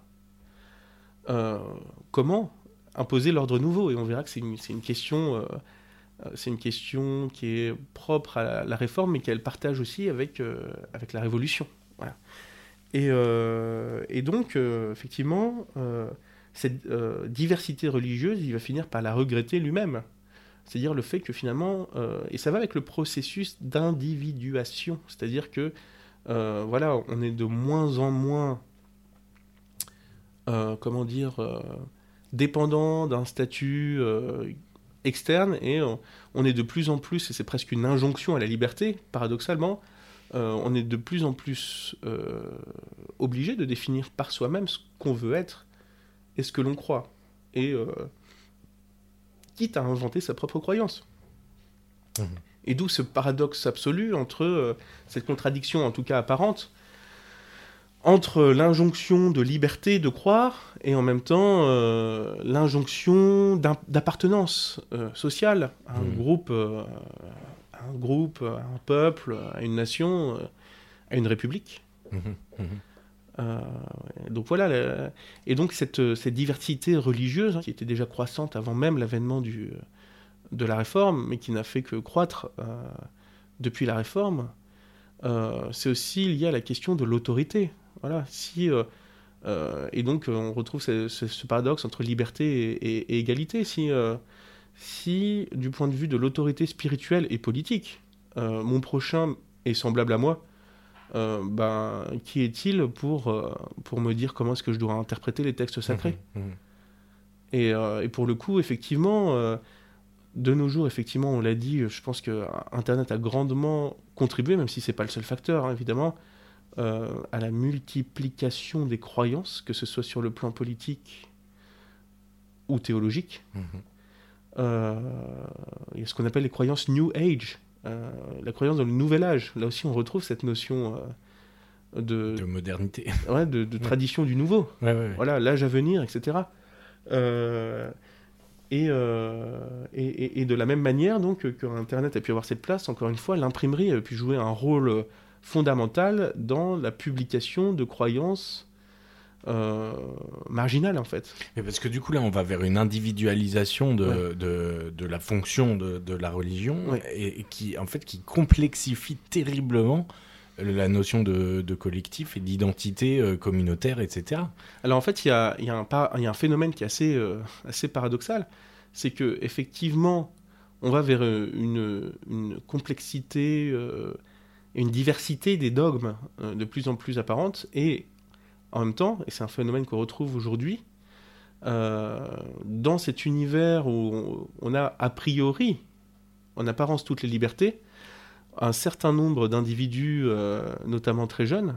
euh, comment imposer l'ordre nouveau ? Et on verra que c'est une, c'est une question, euh, c'est une question qui est propre à la, la réforme, mais qu'elle partage aussi avec, euh, avec la Révolution. Voilà. Et, euh, et donc, euh, effectivement, euh, cette euh, diversité religieuse, il va finir par la regretter lui-même. C'est-à-dire le fait que finalement, euh, et ça va avec le processus d'individuation, c'est-à-dire que, euh, voilà, on est de moins en moins, euh, comment dire, euh, dépendant d'un statut euh, externe, et on, on est de plus en plus, et c'est presque une injonction à la liberté, paradoxalement, Euh, on est de plus en plus euh, obligé de définir par soi-même ce qu'on veut être et ce que l'on croit. Et euh, quitte à inventer sa propre croyance. Mmh. Et d'où ce paradoxe absolu entre euh, cette contradiction, en tout cas apparente, entre l'injonction de liberté de croire et en même temps euh, l'injonction d'appartenance euh, sociale à un mmh. groupe... Euh, un groupe, à un peuple, à une nation, à une république. Mmh, mmh. Euh, donc voilà, la... et donc cette, cette diversité religieuse, hein, qui était déjà croissante avant même l'avènement du, de la réforme, mais qui n'a fait que croître euh, depuis la réforme, euh, c'est aussi lié à la question de l'autorité. Voilà, si, euh, euh, et donc on retrouve ce, ce, ce paradoxe entre liberté et, et, et égalité. Si... Euh, Si, du point de vue de l'autorité spirituelle et politique, euh, mon prochain est semblable à moi, euh, ben, qui est-il pour, euh, pour me dire comment est-ce que je dois interpréter les textes sacrés ? Mmh, mmh. Et, euh, et pour le coup, effectivement, euh, de nos jours, effectivement, on l'a dit, je pense que Internet a grandement contribué, même si ce n'est pas le seul facteur, hein, évidemment, euh, à la multiplication des croyances, que ce soit sur le plan politique ou théologique. Mmh. Euh, il y a ce qu'on appelle les croyances New Age, euh, la croyance dans le nouvel âge. Là aussi, on retrouve cette notion euh, de... de modernité. Ouais, de, de ouais. tradition du nouveau. Ouais, ouais, ouais. Voilà, l'âge à venir, et cetera. Euh, et, euh, et, et, et de la même manière, donc, que Internet a pu avoir cette place, encore une fois, l'imprimerie a pu jouer un rôle fondamental dans la publication de croyances Euh, marginal en fait. Mais parce que du coup là on va vers une individualisation de, ouais. de, de la fonction de, de la religion ouais. et, et qui en fait qui complexifie terriblement la notion de, de collectif et d'identité euh, communautaire, et cetera. Alors en fait, il y a, y a un par- y a un phénomène qui est assez, euh, assez paradoxal, c'est que effectivement, on va vers euh, une, une complexité euh, et une diversité des dogmes euh, de plus en plus apparentes, et en même temps, et c'est un phénomène qu'on retrouve aujourd'hui, euh, dans cet univers où on, on a a priori, en apparence, toutes les libertés, un certain nombre d'individus, euh, notamment très jeunes,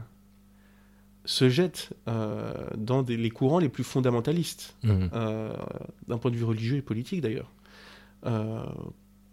se jettent euh, dans des, les courants les plus fondamentalistes, mmh. euh, d'un point de vue religieux et politique d'ailleurs. Euh, pourquoi ?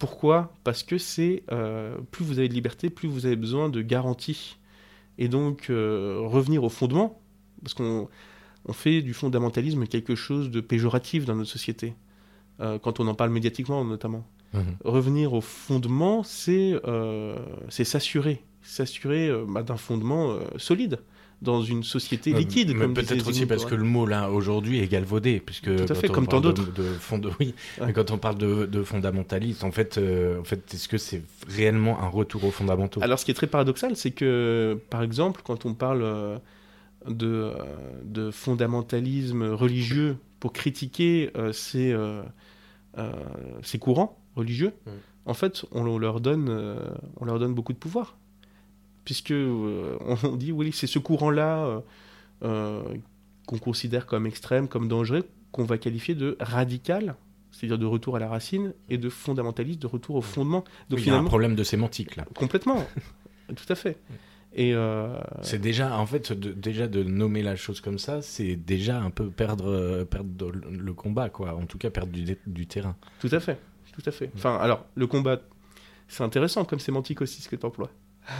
Parce que c'est euh, plus vous avez de liberté, plus vous avez besoin de garanties. Et donc euh, revenir au fondement, parce qu'on on fait du fondamentalisme quelque chose de péjoratif dans notre société, euh, quand on en parle médiatiquement notamment. Mmh. Revenir au fondement, c'est, euh, c'est s'assurer, s'assurer euh, bah, d'un fondement euh, solide dans une société liquide. Mais comme peut-être aussi parce que le mot là aujourd'hui est galvaudé, puisque tout à fait, comme tant d'autres. De, de fond de, oui, ouais. Mais quand on parle de, de fondamentaliste, en fait, euh, en fait, est-ce que c'est réellement un retour aux fondamentaux ? Alors, ce qui est très paradoxal, c'est que, par exemple, quand on parle euh, de, euh, de fondamentalisme religieux pour critiquer euh, ces, euh, euh, ces courants religieux, mmh. en fait, on, on, leur donne, euh, on leur donne beaucoup de pouvoir. Puisque euh, on dit, oui, c'est ce courant-là euh, euh, qu'on considère comme extrême, comme dangereux, qu'on va qualifier de radical, c'est-à-dire de retour à la racine, et de fondamentaliste, de retour au fondement. Donc, oui, il y a un problème de sémantique, là. Complètement, tout à fait. Et euh... c'est déjà, en fait, de, déjà de nommer la chose comme ça, c'est déjà un peu perdre, perdre le combat, quoi. En tout cas, perdre du, du terrain. Tout à fait, tout à fait. Enfin, alors, le combat, c'est intéressant comme sémantique aussi, ce que tu emploies.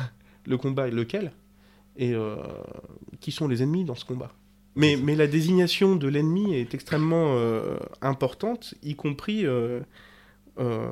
Le combat est lequel ? Et euh, qui sont les ennemis dans ce combat ? mais, mais la désignation de l'ennemi est extrêmement euh, importante, y compris euh, euh,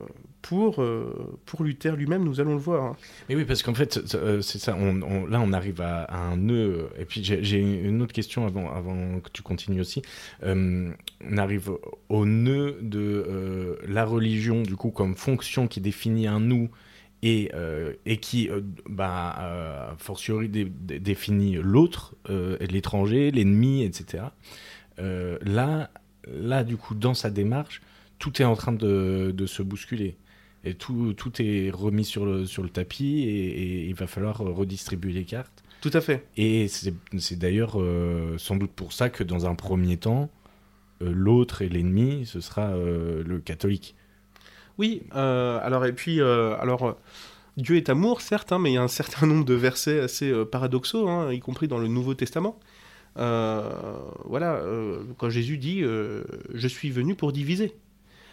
pour, euh, pour Luther lui-même, nous allons le voir. Hein. Mais oui, parce qu'en fait, c'est ça, on, on, là on arrive à, à un nœud, et puis j'ai, j'ai une autre question avant, avant que tu continues aussi. Euh, on arrive au nœud de euh, la religion, du coup, comme fonction qui définit un nous, Et, euh, et qui, euh, bah, euh, a fortiori, dé, dé, définit l'autre, euh, l'étranger, l'ennemi, et cetera. Euh, là, là, du coup, dans sa démarche, tout est en train de, de se bousculer. Et tout, tout est remis sur le, sur le tapis et, et il va falloir redistribuer les cartes. Tout à fait. Et c'est, c'est d'ailleurs euh, sans doute pour ça que, dans un premier temps, euh, l'autre et l'ennemi, ce sera euh, le catholique. Oui, euh, alors, et puis, euh, alors, euh, Dieu est amour, certes, hein, mais il y a un certain nombre de versets assez euh, paradoxaux, hein, y compris dans le Nouveau Testament. Euh, voilà, euh, quand Jésus dit euh, « Je suis venu pour diviser euh, ».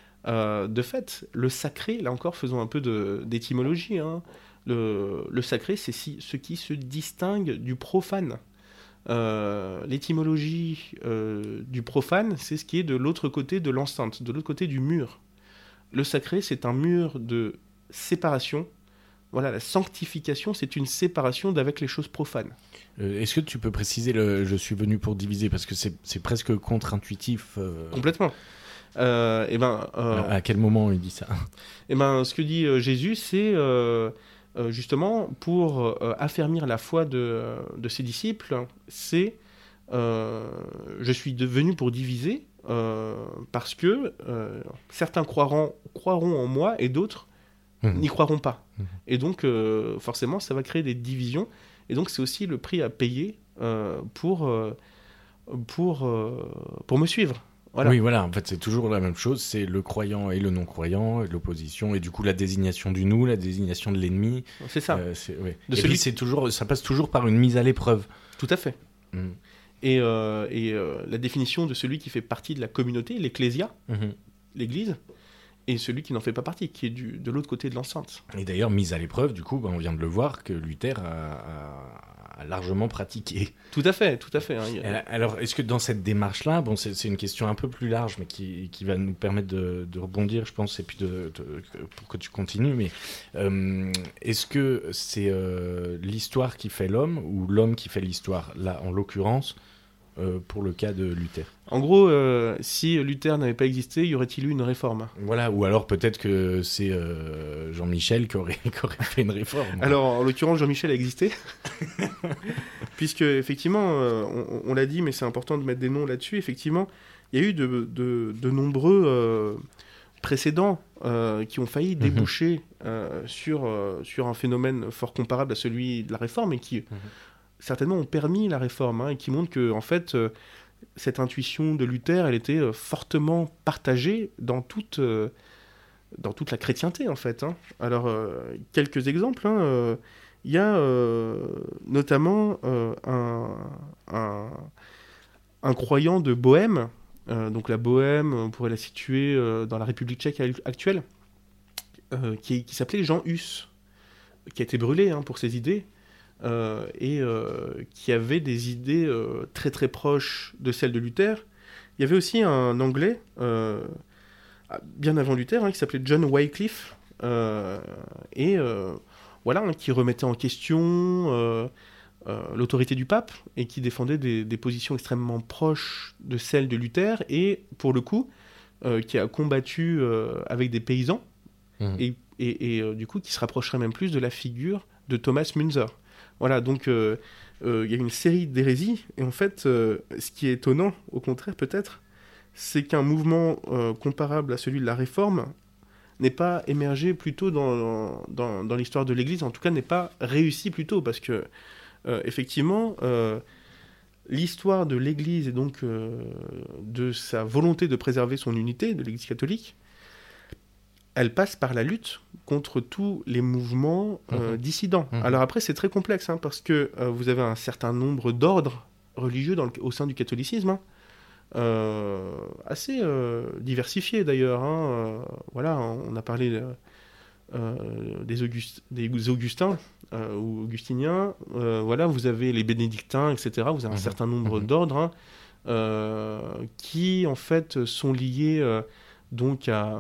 De fait, le sacré, là encore, faisons un peu de, d'étymologie, hein, le, le sacré, c'est si, ce qui se distingue du profane. Euh, l'étymologie euh, du profane, c'est ce qui est de l'autre côté de l'enceinte, de l'autre côté du mur. Le sacré, c'est un mur de séparation. Voilà, la sanctification, c'est une séparation d'avec les choses profanes. Euh, est-ce que tu peux préciser le « je suis venu pour diviser » parce que c'est, c'est presque contre-intuitif. Euh... Complètement. Euh, et ben, euh, à, à quel moment il dit ça ? Et ben, ce que dit euh, Jésus, c'est euh, euh, justement pour euh, affermir la foi de, de ses disciples, c'est euh, « je suis venu pour diviser ». Euh, parce que euh, certains croiront, croiront en moi et d'autres mmh. n'y croiront pas. Mmh. Et donc, euh, forcément, ça va créer des divisions. Et donc, c'est aussi le prix à payer euh, pour, euh, pour, euh, pour me suivre. Voilà. Oui, voilà, en fait, c'est toujours la même chose. C'est le croyant et le non-croyant, et l'opposition, et du coup, la désignation du nous, la désignation de l'ennemi. C'est ça. Euh, c'est, ouais. De et celui... puis, c'est toujours, ça passe toujours par une mise à l'épreuve. Tout à fait. Mmh. Et, euh, et euh, la définition de celui qui fait partie de la communauté, l'ecclésia, mmh. l'église, et celui qui n'en fait pas partie, qui est du, de l'autre côté de l'enceinte. Et d'ailleurs, mise à l'épreuve, du coup, bah, on vient de le voir, que Luther a, a, a largement pratiqué. Tout à fait, tout à fait. Hein, a... Alors, est-ce que dans cette démarche-là, bon, c'est, c'est une question un peu plus large, mais qui, qui va nous permettre de, de rebondir, je pense, et puis de, de, pour que tu continues, mais euh, est-ce que c'est euh, l'histoire qui fait l'homme, ou l'homme qui fait l'histoire ? Là, en l'occurrence, euh, pour le cas de Luther. En gros, euh, si Luther n'avait pas existé, y aurait-il eu une réforme? Voilà, ou alors peut-être que c'est euh, Jean-Michel qui aurait, qui aurait fait une réforme. Alors, en l'occurrence, Jean-Michel a existé. Puisque, effectivement, euh, on, on l'a dit, mais c'est important de mettre des noms là-dessus, effectivement, il y a eu de, de, de nombreux euh, précédents euh, qui ont failli déboucher mmh. euh, sur, euh, sur un phénomène fort comparable à celui de la réforme et qui, mmh. certainement, ont permis la réforme hein, et qui montrent que, en fait, euh, cette intuition de Luther, elle était euh, fortement partagée dans toute, euh, dans toute la chrétienté, en fait. Hein. Alors, euh, quelques exemples. Hein, euh, il y a euh, notamment euh, un, un, un croyant de Bohême. Euh, donc la Bohême, on pourrait la situer euh, dans la République tchèque actuelle, euh, qui, qui s'appelait Jean Hus, qui a été brûlé hein, pour ses idées, euh, et euh, qui avait des idées euh, très très proches de celles de Luther. Il y avait aussi un Anglais, euh, bien avant Luther, hein, qui s'appelait John Wycliffe, euh, et euh, voilà, hein, qui remettait en question... Euh, Euh, l'autorité du pape et qui défendait des, des positions extrêmement proches de celles de Luther et pour le coup euh, qui a combattu euh, avec des paysans mmh. et, et, et euh, du coup qui se rapprocherait même plus de la figure de Thomas Münzer. Voilà, donc il euh, euh, y a une série d'hérésies et en fait euh, ce qui est étonnant au contraire peut-être c'est qu'un mouvement euh, comparable à celui de la Réforme n'est pas émergé plus tôt dans, dans, dans l'histoire de l'Église, en tout cas n'est pas réussi plus tôt parce que Euh, effectivement, euh, l'histoire de l'Église et donc euh, de sa volonté de préserver son unité, de l'Église catholique, elle passe par la lutte contre tous les mouvements euh, mmh. dissidents. Mmh. Alors après, c'est très complexe, hein, parce que euh, vous avez un certain nombre d'ordres religieux dans le, au sein du catholicisme, hein, euh, assez euh, diversifiés d'ailleurs. Hein, euh, voilà, on a parlé... Euh, Euh, des, August- des Augustins euh, ou Augustiniens, euh, voilà, vous avez les bénédictins, et cetera. Vous avez un mmh. certain nombre mmh. d'ordres hein, euh, qui, en fait, sont liés euh, donc à...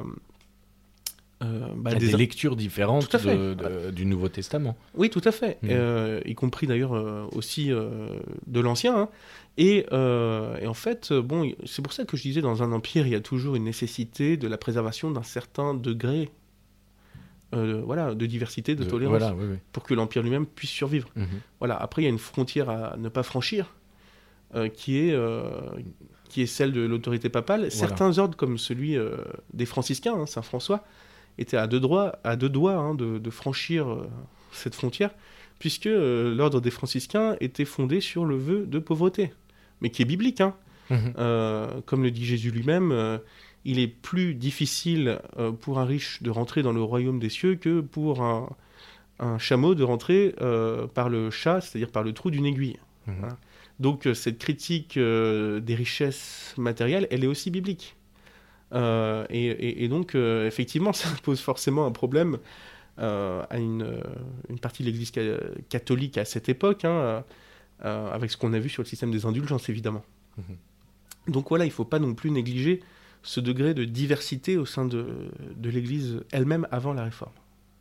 Euh, bah, des, des lectures différentes de, de, du Nouveau Testament. Oui, tout à fait. Mmh. Euh, y compris d'ailleurs euh, aussi euh, de l'Ancien. Hein. Et, euh, et en fait, bon, c'est pour ça que je disais, dans un empire, il y a toujours une nécessité de la préservation d'un certain degré Euh, voilà, de diversité, de, de tolérance, voilà, oui, oui. pour que l'Empire lui-même puisse survivre. Mmh. Voilà. Après, il y a une frontière à ne pas franchir, euh, qui, est, euh, qui est celle de l'autorité papale. Voilà. Certains ordres, comme celui euh, des franciscains, hein, Saint François, étaient à deux, droits, à deux doigts hein, de, de franchir euh, cette frontière, puisque euh, l'ordre des franciscains était fondé sur le vœu de pauvreté, mais qui est biblique. Hein. Mmh. Euh, comme le dit Jésus lui-même, euh, il est plus difficile euh, pour un riche de rentrer dans le royaume des cieux que pour un, un chameau de rentrer euh, par le chat, c'est-à-dire par le trou d'une aiguille. Mmh. Hein. Donc euh, cette critique euh, des richesses matérielles, elle est aussi biblique. Euh, et, et, et donc, euh, effectivement, ça pose forcément un problème euh, à une, une partie de l'Église ca- catholique à cette époque, hein, euh, avec ce qu'on a vu sur le système des indulgences, évidemment. Mmh. Donc voilà, il ne faut pas non plus négliger ce degré de diversité au sein de, de l'Église elle-même avant la Réforme.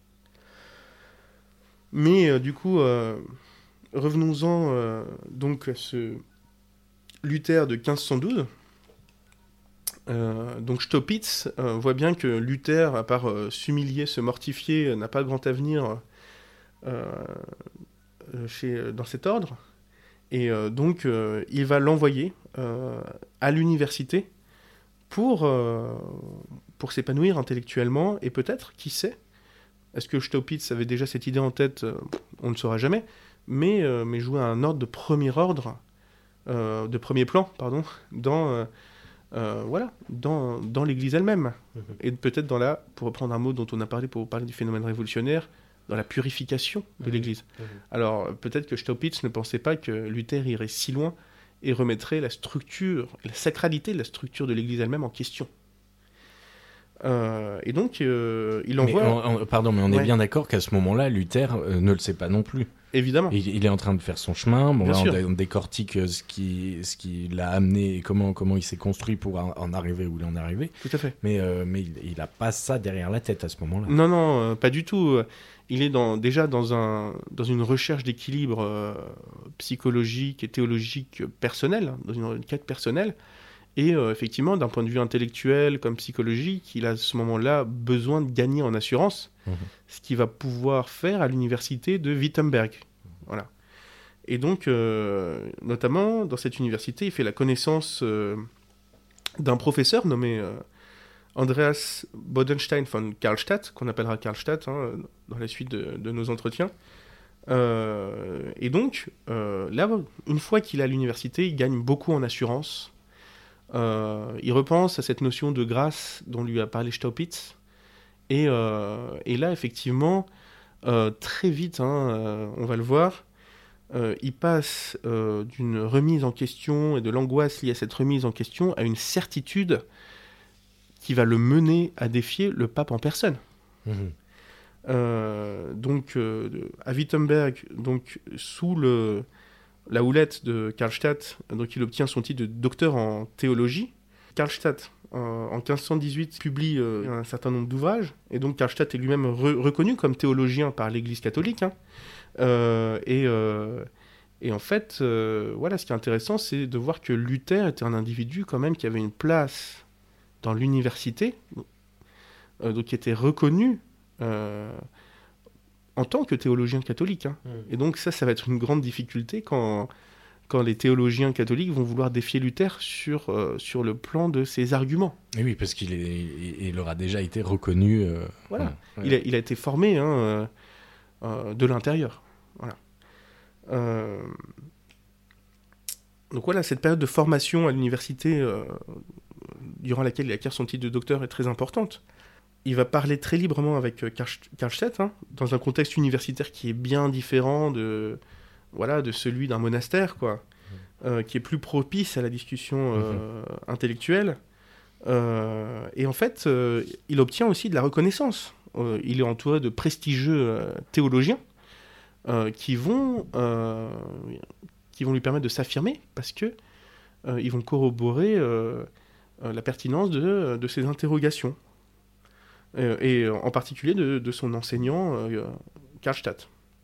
Mais euh, du coup, euh, revenons-en euh, donc à ce Luther de quinze cent douze. Euh, donc Staupitz euh, voit bien que Luther, à part euh, s'humilier, se mortifier, n'a pas grand avenir euh, chez, dans cet ordre. Et euh, donc, euh, il va l'envoyer euh, à l'université pour, euh, pour s'épanouir intellectuellement, et peut-être, qui sait, est-ce que Staupitz avait déjà cette idée en tête, euh, on ne saura jamais, mais, euh, mais jouer un ordre de premier ordre, euh, de premier plan, pardon, dans, euh, euh, voilà, dans, dans l'Église elle-même, mmh. et peut-être dans la, pour reprendre un mot dont on a parlé pour parler du phénomène révolutionnaire, dans la purification de mmh. l'Église. Mmh. Alors, peut-être que Staupitz ne pensait pas que Luther irait si loin et remettrait la structure, la sacralité de la structure de l'Église elle-même en question. Euh, et donc, euh, il envoie... Mais on, on, pardon, mais on ouais. est bien d'accord qu'à ce moment-là, Luther euh, ne le sait pas non plus. Évidemment. Il, il est en train de faire son chemin. Bon, Bien là, sûr. on, on décortique ce qui, ce qui l'a amené et comment, comment il s'est construit pour en, en arriver où il en est arrivé. Tout à fait. Mais, euh, mais il n'a pas ça derrière la tête à ce moment-là. Non, non, euh, pas du tout. Il est dans, déjà dans, un, dans une recherche d'équilibre euh, psychologique et théologique personnel, dans une quête personnelle. Et euh, effectivement, d'un point de vue intellectuel comme psychologique, il a à ce moment-là besoin de gagner en assurance, mmh. ce qu'il va pouvoir faire à l'université de Wittenberg. Voilà. Et donc, euh, notamment, dans cette université, il fait la connaissance euh, d'un professeur nommé euh, Andreas Bodenstein von Karlstadt, qu'on appellera Karlstadt hein, dans la suite de, de nos entretiens. Euh, et donc, euh, là, une fois qu'il est à l'université, il gagne beaucoup en assurance. Euh, il repense à cette notion de grâce dont lui a parlé Staupitz. Et, euh, et là, effectivement, euh, très vite, hein, euh, on va le voir, euh, il passe euh, d'une remise en question et de l'angoisse liée à cette remise en question à une certitude qui va le mener à défier le pape en personne. Mmh. Euh, donc, euh, à Wittenberg, donc, sous le... la houlette de Karlstadt, donc il obtient son titre de docteur en théologie. Karlstadt, en, en quinze cent dix-huit, publie euh, un certain nombre d'ouvrages, et donc Karlstadt est lui-même re- reconnu comme théologien par l'Église catholique. Hein. Euh, et, euh, et en fait, euh, voilà, ce qui est intéressant, c'est de voir que Luther était un individu quand même qui avait une place dans l'université, euh, donc qui était reconnu euh, en tant que théologien catholique. Hein. Mmh. Et donc ça, ça va être une grande difficulté quand, quand les théologiens catholiques vont vouloir défier Luther sur, euh, sur le plan de ses arguments. Et oui, parce qu'il est, il aura déjà été reconnu. Euh, voilà, ouais. il, a, il a été formé hein, euh, euh, de l'intérieur. Voilà. Euh... Donc voilà, cette période de formation à l'université, euh, durant laquelle il acquiert son titre de docteur, est très importante. Il va parler très librement avec Karlstadt, hein, dans un contexte universitaire qui est bien différent de, voilà, de celui d'un monastère, quoi, mmh. euh, qui est plus propice à la discussion euh, mmh. intellectuelle. Euh, et en fait, euh, il obtient aussi de la reconnaissance. Euh, il est entouré de prestigieux euh, théologiens euh, qui, vont, euh, qui vont lui permettre de s'affirmer parce qu'ils euh, vont corroborer euh, la pertinence de, de ses interrogations. Euh, et en particulier de, de son enseignant euh, Karlstadt.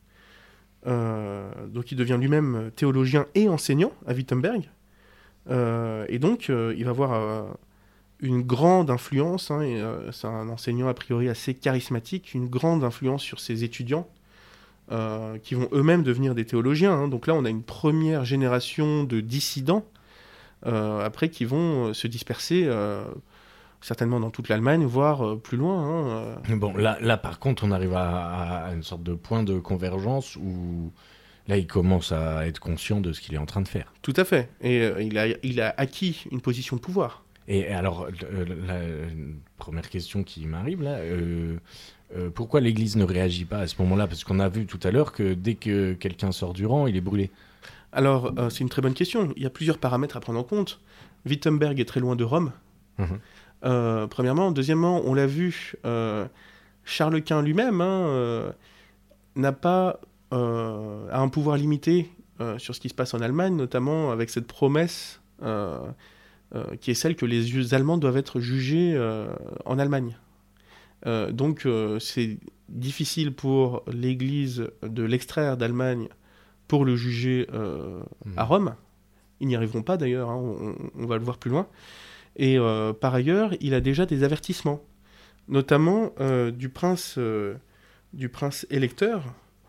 Euh, donc il devient lui-même théologien et enseignant à Wittenberg. Euh, et donc euh, il va avoir euh, une grande influence, hein, et, euh, c'est un enseignant a priori assez charismatique, une grande influence sur ses étudiants, euh, qui vont eux-mêmes devenir des théologiens. Hein. Donc là on a une première génération de dissidents, euh, après qui vont se disperser euh, certainement dans toute l'Allemagne, voire euh, plus loin. Hein. Bon, là, là, par contre, on arrive à, à une sorte de point de convergence où là, il commence à être conscient de ce qu'il est en train de faire. Tout à fait. Et euh, il, a, il a acquis une position de pouvoir. Et alors, la, la première question qui m'arrive, là, euh, euh, pourquoi l'Église ne réagit pas à ce moment-là ? Parce qu'on a vu tout à l'heure que dès que quelqu'un sort du rang, il est brûlé. Alors, euh, c'est une très bonne question. Il y a plusieurs paramètres à prendre en compte. Wittenberg est très loin de Rome. Mmh. Euh, premièrement. Deuxièmement, on l'a vu, euh, Charles Quint lui-même hein, euh, n'a pas euh, a un pouvoir limité euh, sur ce qui se passe en Allemagne, notamment avec cette promesse euh, euh, qui est celle que les Allemands doivent être jugés euh, en Allemagne. Euh, donc euh, c'est difficile pour l'Église de l'extraire d'Allemagne pour le juger euh, mmh. à Rome. Ils n'y arriveront pas d'ailleurs, hein, on, on va le voir plus loin. Et euh, par ailleurs, il a déjà des avertissements, notamment euh, du prince, euh, du prince électeur,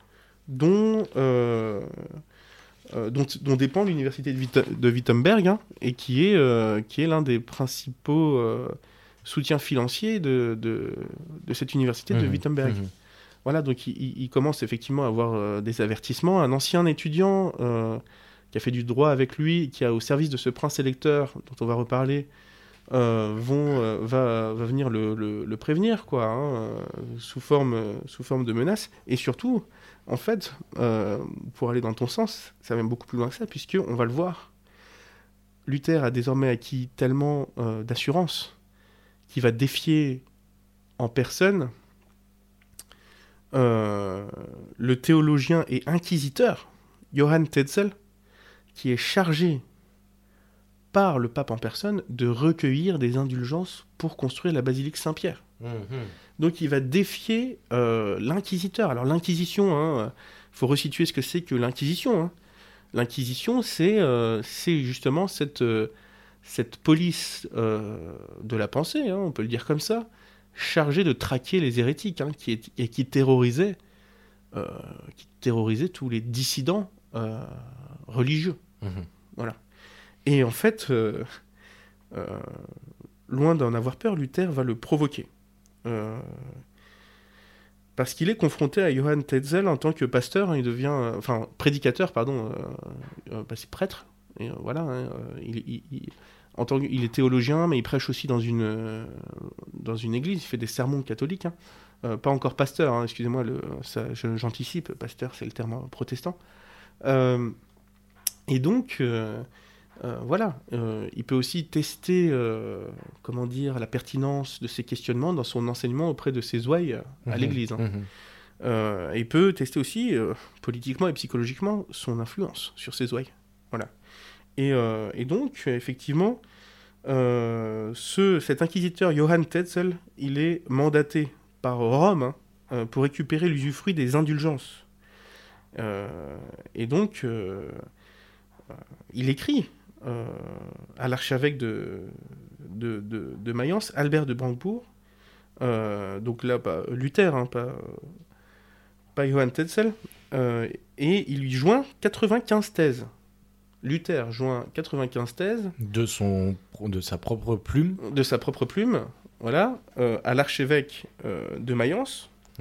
dont, euh, euh, dont, dont dépend l'université de, Witt- de Wittenberg, hein, et qui est, euh, qui est l'un des principaux euh, soutiens financiers de, de, de cette université mmh, de Wittenberg. Mmh. Voilà, donc il, il commence effectivement à avoir euh, des avertissements. Un ancien étudiant euh, qui a fait du droit avec lui, qui est au service de ce prince électeur, dont on va reparler, Euh, vont, euh, va, va venir le, le, le prévenir, quoi, hein, euh, sous, forme, euh, sous forme de menace. Et surtout, en fait, euh, pour aller dans ton sens, ça va même beaucoup plus loin que ça, puisqu'on va le voir, Luther a désormais acquis tellement euh, d'assurance qu'il va défier en personne euh, le théologien et inquisiteur Johann Tetzel, qui est chargé par le pape en personne de recueillir des indulgences pour construire la basilique Saint-Pierre. Mmh. Donc il va défier euh, l'inquisiteur. Alors l'inquisition, il hein, faut resituer ce que c'est que l'inquisition. Hein. L'inquisition, c'est, euh, c'est justement cette, euh, cette police euh, de la pensée, hein, on peut le dire comme ça, chargée de traquer les hérétiques, hein, qui est, et qui terrorisait, euh, qui terrorisait tous les dissidents euh, religieux. Mmh. Voilà. Et en fait, euh, euh, loin d'en avoir peur, Luther va le provoquer. Euh, parce qu'il est confronté à Johann Tetzel en tant que pasteur, hein, il devient, euh, enfin prédicateur, pardon, euh, euh, bah, c'est prêtre, et, euh, voilà, hein, il, il, il, en tant qu'il est théologien, mais il prêche aussi dans une, euh, dans une église, il fait des sermons catholiques, hein, euh, pas encore pasteur, hein, excusez-moi, le, ça, je, j'anticipe, pasteur c'est le terme protestant, euh, et donc... Euh, Euh, voilà, euh, il peut aussi tester, euh, comment dire, la pertinence de ses questionnements dans son enseignement auprès de ses ouailles euh, à mmh, l'Église. Hein. Mmh. Euh, il peut tester aussi, euh, politiquement et psychologiquement, son influence sur ses ouailles. Voilà. Et, euh, et donc, effectivement, euh, ce, cet inquisiteur Johann Tetzel, il est mandaté par Rome hein, euh, pour récupérer l'usufruit des indulgences. Euh, et donc, euh, il écrit Euh, à l'archevêque de, de, de, de Mayence, Albert de Brandebourg, euh, donc là, pas Luther, hein, pas, pas Johann Tetzel, euh, et il lui joint quatre-vingt-quinze thèses. Luther joint quatre-vingt-quinze thèses. De, son, de sa propre plume. De sa propre plume, voilà, euh, à l'archevêque euh, de Mayence, mmh.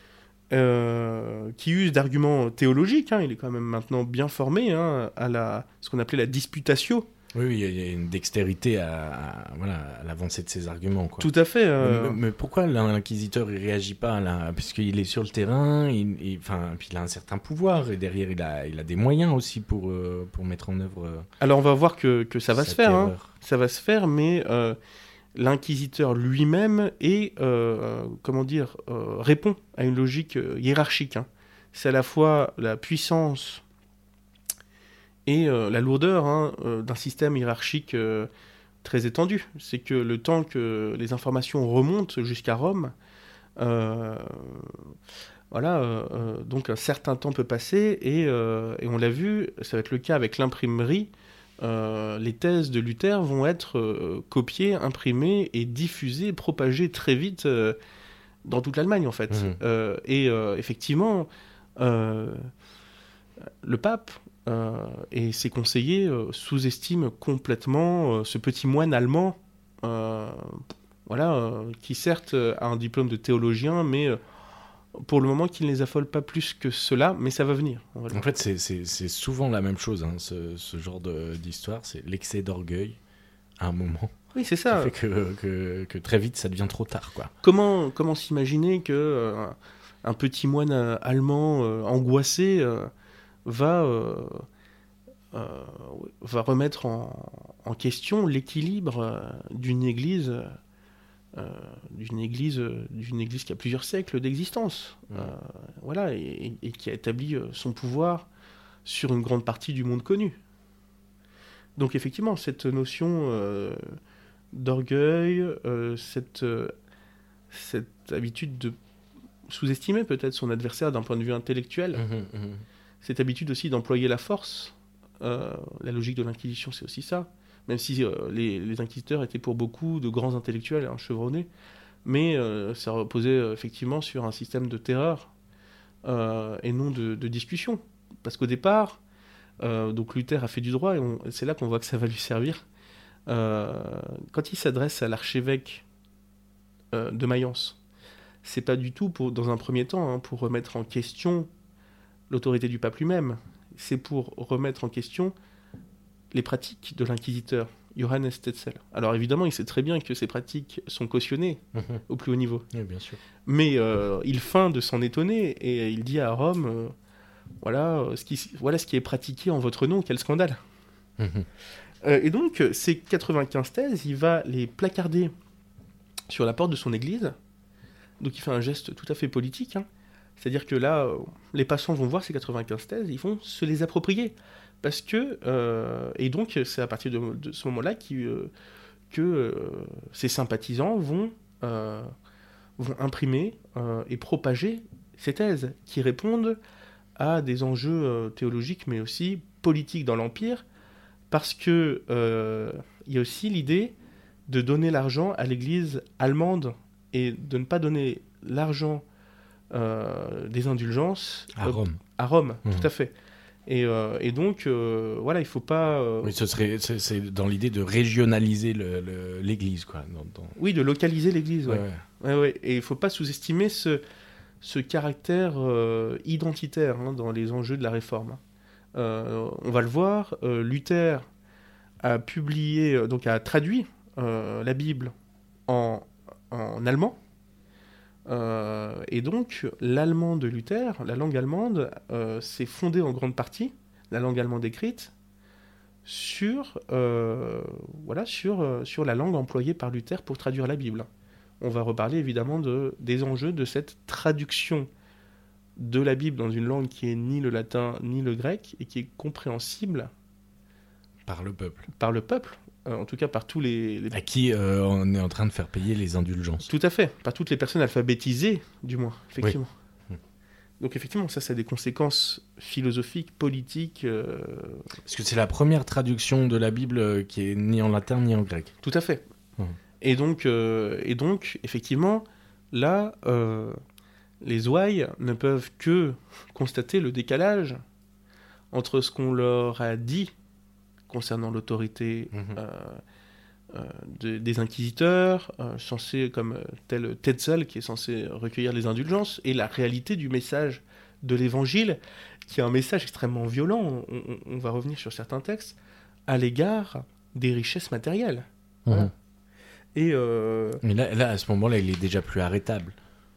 Euh, qui use d'arguments théologiques, hein, il est quand même maintenant bien formé hein, à la, ce qu'on appelait la disputatio. Oui, oui, il y a une dextérité à, à, voilà, à l'avancée de ses arguments. Quoi. Tout à fait. Euh... Mais, mais pourquoi l'inquisiteur ne réagit pas là, puisqu'il est sur le terrain, il, il, enfin, puis il a un certain pouvoir, et derrière il a, il a des moyens aussi pour, euh, pour mettre en œuvre... Euh, Alors on va voir que, que ça va se faire, hein. Ça va se faire, mais... Euh... l'inquisiteur lui-même est, euh, comment dire, euh, répond à une logique euh, hiérarchique. Hein. C'est à la fois la puissance et euh, la lourdeur hein, euh, d'un système hiérarchique euh, très étendu. C'est que le temps que les informations remontent jusqu'à Rome, euh, voilà, euh, donc un certain temps peut passer et, euh, et on l'a vu, ça va être le cas avec l'imprimerie. Euh, les thèses de Luther vont être euh, copiées, imprimées et diffusées, propagées très vite euh, dans toute l'Allemagne en fait. Mmh. Euh, et euh, effectivement, euh, le pape euh, et ses conseillers euh, sous-estiment complètement euh, ce petit moine allemand, euh, voilà, euh, qui certes a un diplôme de théologien, mais euh, pour le moment, qui ne les affole pas plus que cela, mais ça va venir. En fait, c'est, c'est, c'est souvent la même chose, hein, ce, ce genre de, d'histoire. C'est l'excès d'orgueil à un moment. Oui, c'est ça. Qui fait que, que, que très vite, ça devient trop tard, quoi. Comment, comment s'imaginer que euh, un petit moine euh, allemand euh, angoissé euh, va, euh, euh, va remettre en, en question l'équilibre euh, d'une église euh, Euh, d'une église, euh, d'une église qui a plusieurs siècles d'existence, mmh. euh, voilà, et, et qui a établi euh, son pouvoir sur une grande partie du monde connu. Donc effectivement, cette notion euh, d'orgueil, euh, cette, euh, cette habitude de sous-estimer peut-être son adversaire d'un point de vue intellectuel, mmh, mmh. cette habitude aussi d'employer la force, euh, la logique de l'Inquisition, c'est aussi ça. Même si euh, les, les inquisiteurs étaient pour beaucoup de grands intellectuels hein, chevronnés, mais euh, ça reposait euh, effectivement sur un système de terreur euh, et non de, de discussion. Parce qu'au départ, euh, donc Luther a fait du droit, et on, c'est là qu'on voit que ça va lui servir. Euh, quand il s'adresse à l'archevêque euh, de Mayence, c'est pas du tout, pour, dans un premier temps, hein, pour remettre en question l'autorité du pape lui-même, c'est pour remettre en question les pratiques de l'inquisiteur, Johannes Tetzel. Alors évidemment, il sait très bien que ces pratiques sont cautionnées mmh. au plus haut niveau. Oui, bien sûr. Mais euh, il feint de s'en étonner et il dit à Rome, euh, voilà, ce qui, voilà ce qui est pratiqué en votre nom, quel scandale. Mmh. Euh, et donc, ces quatre-vingt-quinze thèses, il va les placarder sur la porte de son église. Donc il fait un geste tout à fait politique, hein, C'est-à-dire que là, les passants vont voir ces quatre-vingt-quinze thèses, ils vont se les approprier. Parce que, euh, et donc, c'est à partir de, de ce moment-là qui, euh, que euh, ces sympathisants vont, euh, vont imprimer euh, et propager ces thèses qui répondent à des enjeux euh, théologiques, mais aussi politiques dans l'Empire, parce que euh, il y a aussi l'idée de donner l'argent à l'Église allemande et de ne pas donner l'argent euh, des indulgences à Rome. Euh, à Rome, Mmh. tout à fait. Et, euh, et donc, euh, voilà, il faut pas... Euh... Oui, ce serait, c'est, c'est dans l'idée de régionaliser le, le, l'Église, quoi. Dans, dans... Oui, de localiser l'Église, ouais. Ouais, ouais. Ouais, ouais. Et il ne faut pas sous-estimer ce, ce caractère euh, identitaire hein, dans les enjeux de la Réforme. Euh, on va le voir, euh, Luther a publié, donc a traduit euh, la Bible en, en allemand. Euh, et donc, l'allemand de Luther, la langue allemande, euh, s'est fondée en grande partie, la langue allemande écrite, sur, euh, voilà, sur, euh, sur la langue employée par Luther pour traduire la Bible. On va reparler évidemment de, des enjeux de cette traduction de la Bible dans une langue qui est ni le latin ni le grec et qui est compréhensible par le peuple. Par le peuple. En tout cas par tous les... les... À qui euh, on est en train de faire payer les indulgences. Tout à fait, par toutes les personnes alphabétisées, du moins, effectivement. Oui. Donc effectivement, ça, ça a des conséquences philosophiques, politiques... Euh... Parce que c'est la première traduction de la Bible qui est ni en latin ni en grec. Tout à fait. Mmh. Et, donc, euh, et donc, effectivement, là, euh, les ouailles ne peuvent que constater le décalage entre ce qu'on leur a dit concernant l'autorité mmh. euh, euh, de, des inquisiteurs, euh, censés comme euh, tel Tetzel, qui est censé recueillir les indulgences, et la réalité du message de l'Évangile, qui est un message extrêmement violent, on, on, on va revenir sur certains textes, à l'égard des richesses matérielles. Mmh. Voilà. Et euh... Mais là, là, à ce moment-là, il est déjà plus arrêtable.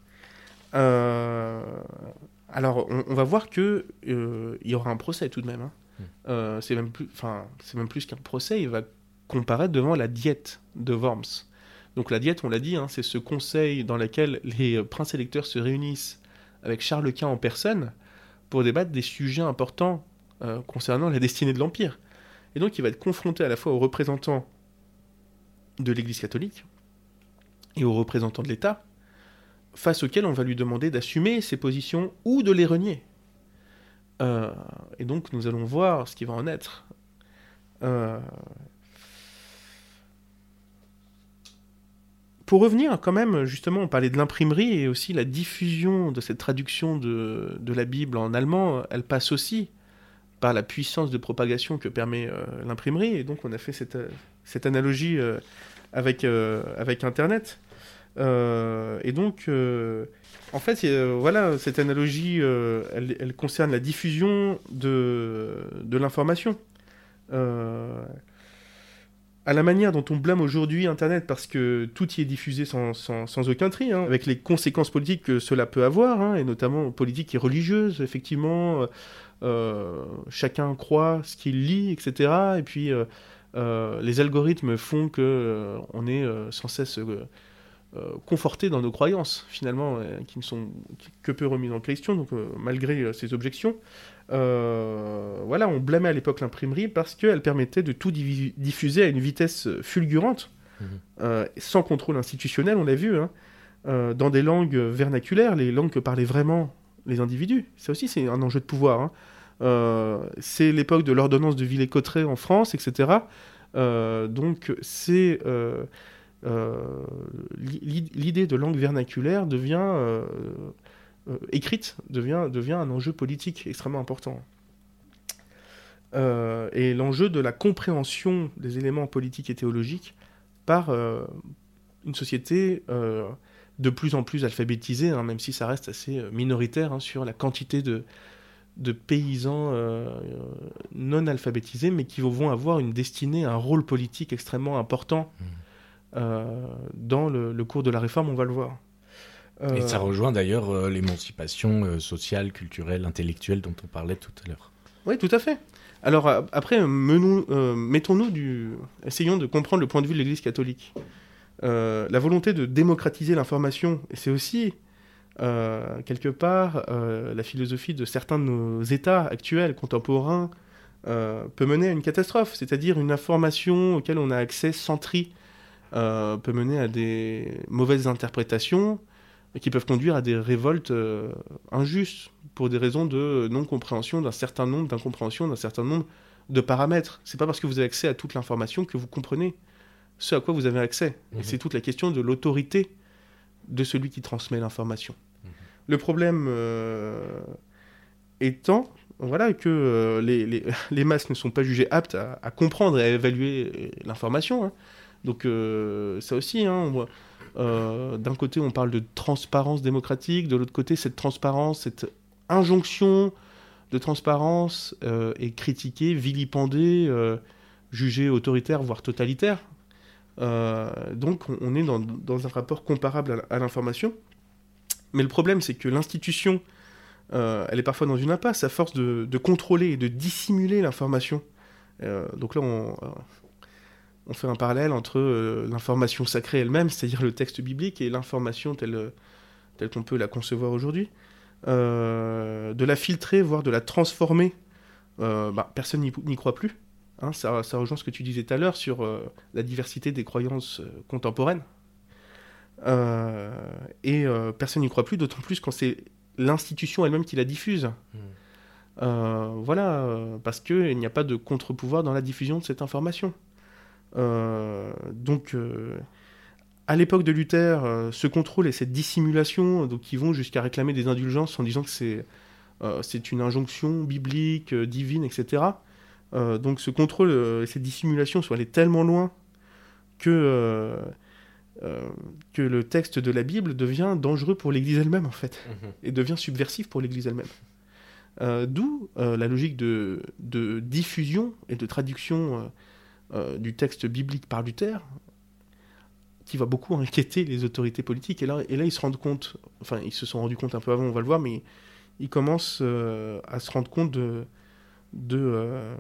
Euh... Alors, on, on va voir qu'il euh, y aura un procès tout de même, hein. Euh, c'est même plus, enfin, c'est même plus qu'un procès, il va comparaître devant la diète de Worms. Donc la diète, on l'a dit, hein, c'est ce conseil dans lequel les princes électeurs se réunissent avec Charles Quint en personne pour débattre des sujets importants euh, concernant la destinée de l'Empire. Et donc il va être confronté à la fois aux représentants de l'Église catholique et aux représentants de l'État, face auxquels on va lui demander d'assumer ses positions ou de les renier. Euh, et donc nous allons voir ce qui va en être. Euh... Pour revenir quand même, justement, on parlait de l'imprimerie et aussi la diffusion de cette traduction de, de la Bible en allemand, elle passe aussi par la puissance de propagation que permet euh, l'imprimerie. Et donc on a fait cette, cette analogie euh, avec, euh, avec Internet. Euh, et donc, euh, en fait, euh, voilà, cette analogie, euh, elle, elle concerne la diffusion de, de l'information. Euh, à la manière dont on blâme aujourd'hui Internet, parce que tout y est diffusé sans, sans, sans aucun tri, hein, avec les conséquences politiques que cela peut avoir, hein, et notamment politiques et religieuses, effectivement. Euh, chacun croit ce qu'il lit, et cetera. Et puis, euh, euh, les algorithmes font qu'on euh, est euh, sans cesse... Euh, Euh, confortés dans nos croyances, finalement, euh, qui ne sont que peu remises en question, donc euh, malgré euh, ces objections. Euh, voilà, on blâmait à l'époque l'imprimerie parce qu'elle permettait de tout div- diffuser à une vitesse fulgurante, mmh. euh, sans contrôle institutionnel, on l'a vu, hein, euh, dans des langues vernaculaires, les langues que parlaient vraiment les individus. Ça aussi, c'est un enjeu de pouvoir. Hein. Euh, c'est l'époque de l'ordonnance de Villers-Cotterêts en France, et cetera. Euh, donc, c'est... Euh, Euh, l'idée de langue vernaculaire devient euh, euh, écrite, devient, devient un enjeu politique extrêmement important. Euh, et l'enjeu de la compréhension des éléments politiques et théologiques par euh, une société euh, de plus en plus alphabétisée, hein, même si ça reste assez minoritaire hein, sur la quantité de, de paysans euh, non alphabétisés, mais qui vont avoir une destinée, un rôle politique extrêmement important. Mmh. Euh, dans le, le cours de la Réforme, on va le voir. Euh... Et ça rejoint d'ailleurs euh, l'émancipation euh, sociale, culturelle, intellectuelle dont on parlait tout à l'heure. Oui, tout à fait. Alors après, menons, euh, mettons-nous du... essayons de comprendre le point de vue de l'Église catholique. Euh, la volonté de démocratiser l'information, et c'est aussi euh, quelque part, euh, la philosophie de certains de nos États actuels, contemporains, euh, peut mener à une catastrophe. C'est-à-dire une information auquel on a accès sans tri euh, peut mener à des mauvaises interprétations qui peuvent conduire à des révoltes euh, injustes pour des raisons de non-compréhension d'un certain nombre, d'incompréhension d'un certain nombre de paramètres. C'est pas parce que vous avez accès à toute l'information que vous comprenez ce à quoi vous avez accès. Mmh. Et c'est toute la question de l'autorité de celui qui transmet l'information. Mmh. Le problème euh, étant voilà, que euh, les, les, les masses ne sont pas jugées aptes à, à comprendre et à évaluer l'information. Hein. Donc euh, ça aussi, hein, on voit, euh, d'un côté on parle de transparence démocratique, de l'autre côté cette transparence, cette injonction de transparence euh, est critiquée, vilipendée, euh, jugée autoritaire, voire totalitaire. Euh, donc on est dans, dans un rapport comparable à l'information. Mais le problème, c'est que l'institution, euh, elle est parfois dans une impasse à force de, de contrôler et de dissimuler l'information. Euh, donc là, on, on fait un parallèle entre euh, l'information sacrée elle-même, c'est-à-dire le texte biblique, et l'information telle, telle qu'on peut la concevoir aujourd'hui. Euh, de la filtrer, voire de la transformer, euh, bah, personne n'y, n'y croit plus. Hein, ça, ça rejoint ce que tu disais tout à l'heure sur euh, la diversité des croyances euh, contemporaines. Euh, et euh, personne n'y croit plus, d'autant plus quand c'est l'institution elle-même qui la diffuse. Mmh. Euh, voilà, euh, parce qu'il n'y a pas de contre-pouvoir dans la diffusion de cette information. Euh, donc, euh, à l'époque de Luther, euh, ce contrôle et cette dissimulation, donc, qui vont jusqu'à réclamer des indulgences en disant que c'est, euh, c'est une injonction biblique, euh, divine, et cetera. Euh, donc ce contrôle euh, et cette dissimulation sont allés tellement loin que, euh, euh, que le texte de la Bible devient dangereux pour l'Église elle-même, en fait, mmh. et devient subversif pour l'Église elle-même. Euh, d'où euh, la logique de, de diffusion et de traduction euh, euh, du texte biblique par Luther, qui va beaucoup inquiéter les autorités politiques. Et là, et là ils se rendent compte, enfin ils se sont rendus compte un peu avant, on va le voir, mais ils commencent euh, à se rendre compte de... De, euh,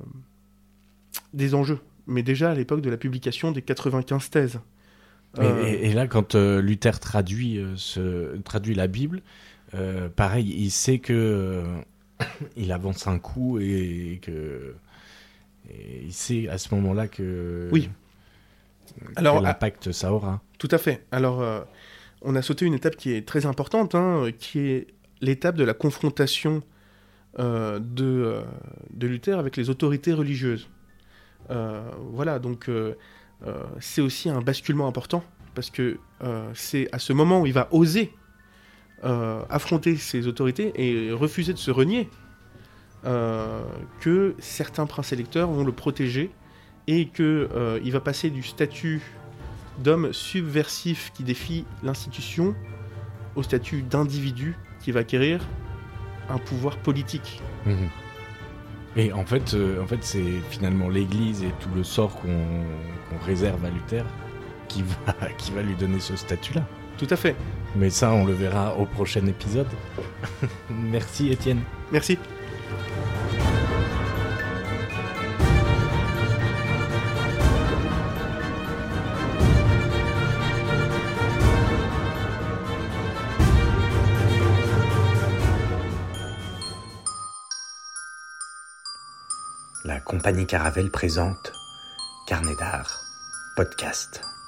des enjeux, mais déjà à l'époque de la publication des quatre-vingt-quinze thèses. Euh... Et, et là, quand euh, Luther traduit, euh, ce, traduit la Bible, euh, pareil, il sait que euh, il avance un coup et, et que et il sait à ce moment-là que oui. Alors, quel impact ça aura. Tout à fait. Alors, euh, on a sauté une étape qui est très importante, hein, qui est l'étape de la confrontation Euh, de, euh, de Luther avec les autorités religieuses. Euh, voilà, donc euh, euh, c'est aussi un basculement important, parce que euh, c'est à ce moment où il va oser euh, affronter ces autorités et refuser de se renier euh, que certains princes électeurs vont le protéger et qu'il euh, va passer du statut d'homme subversif qui défie l'institution au statut d'individu qui va acquérir un pouvoir politique. Mmh. Et en fait, euh, en fait, c'est finalement l'Église et tout le sort qu'on, qu'on réserve à Luther qui va, qui va lui donner ce statut-là. Tout à fait. Mais ça, on le verra au prochain épisode. Merci Étienne. Merci. La compagnie Caravelle présente Carnet d'art, podcast.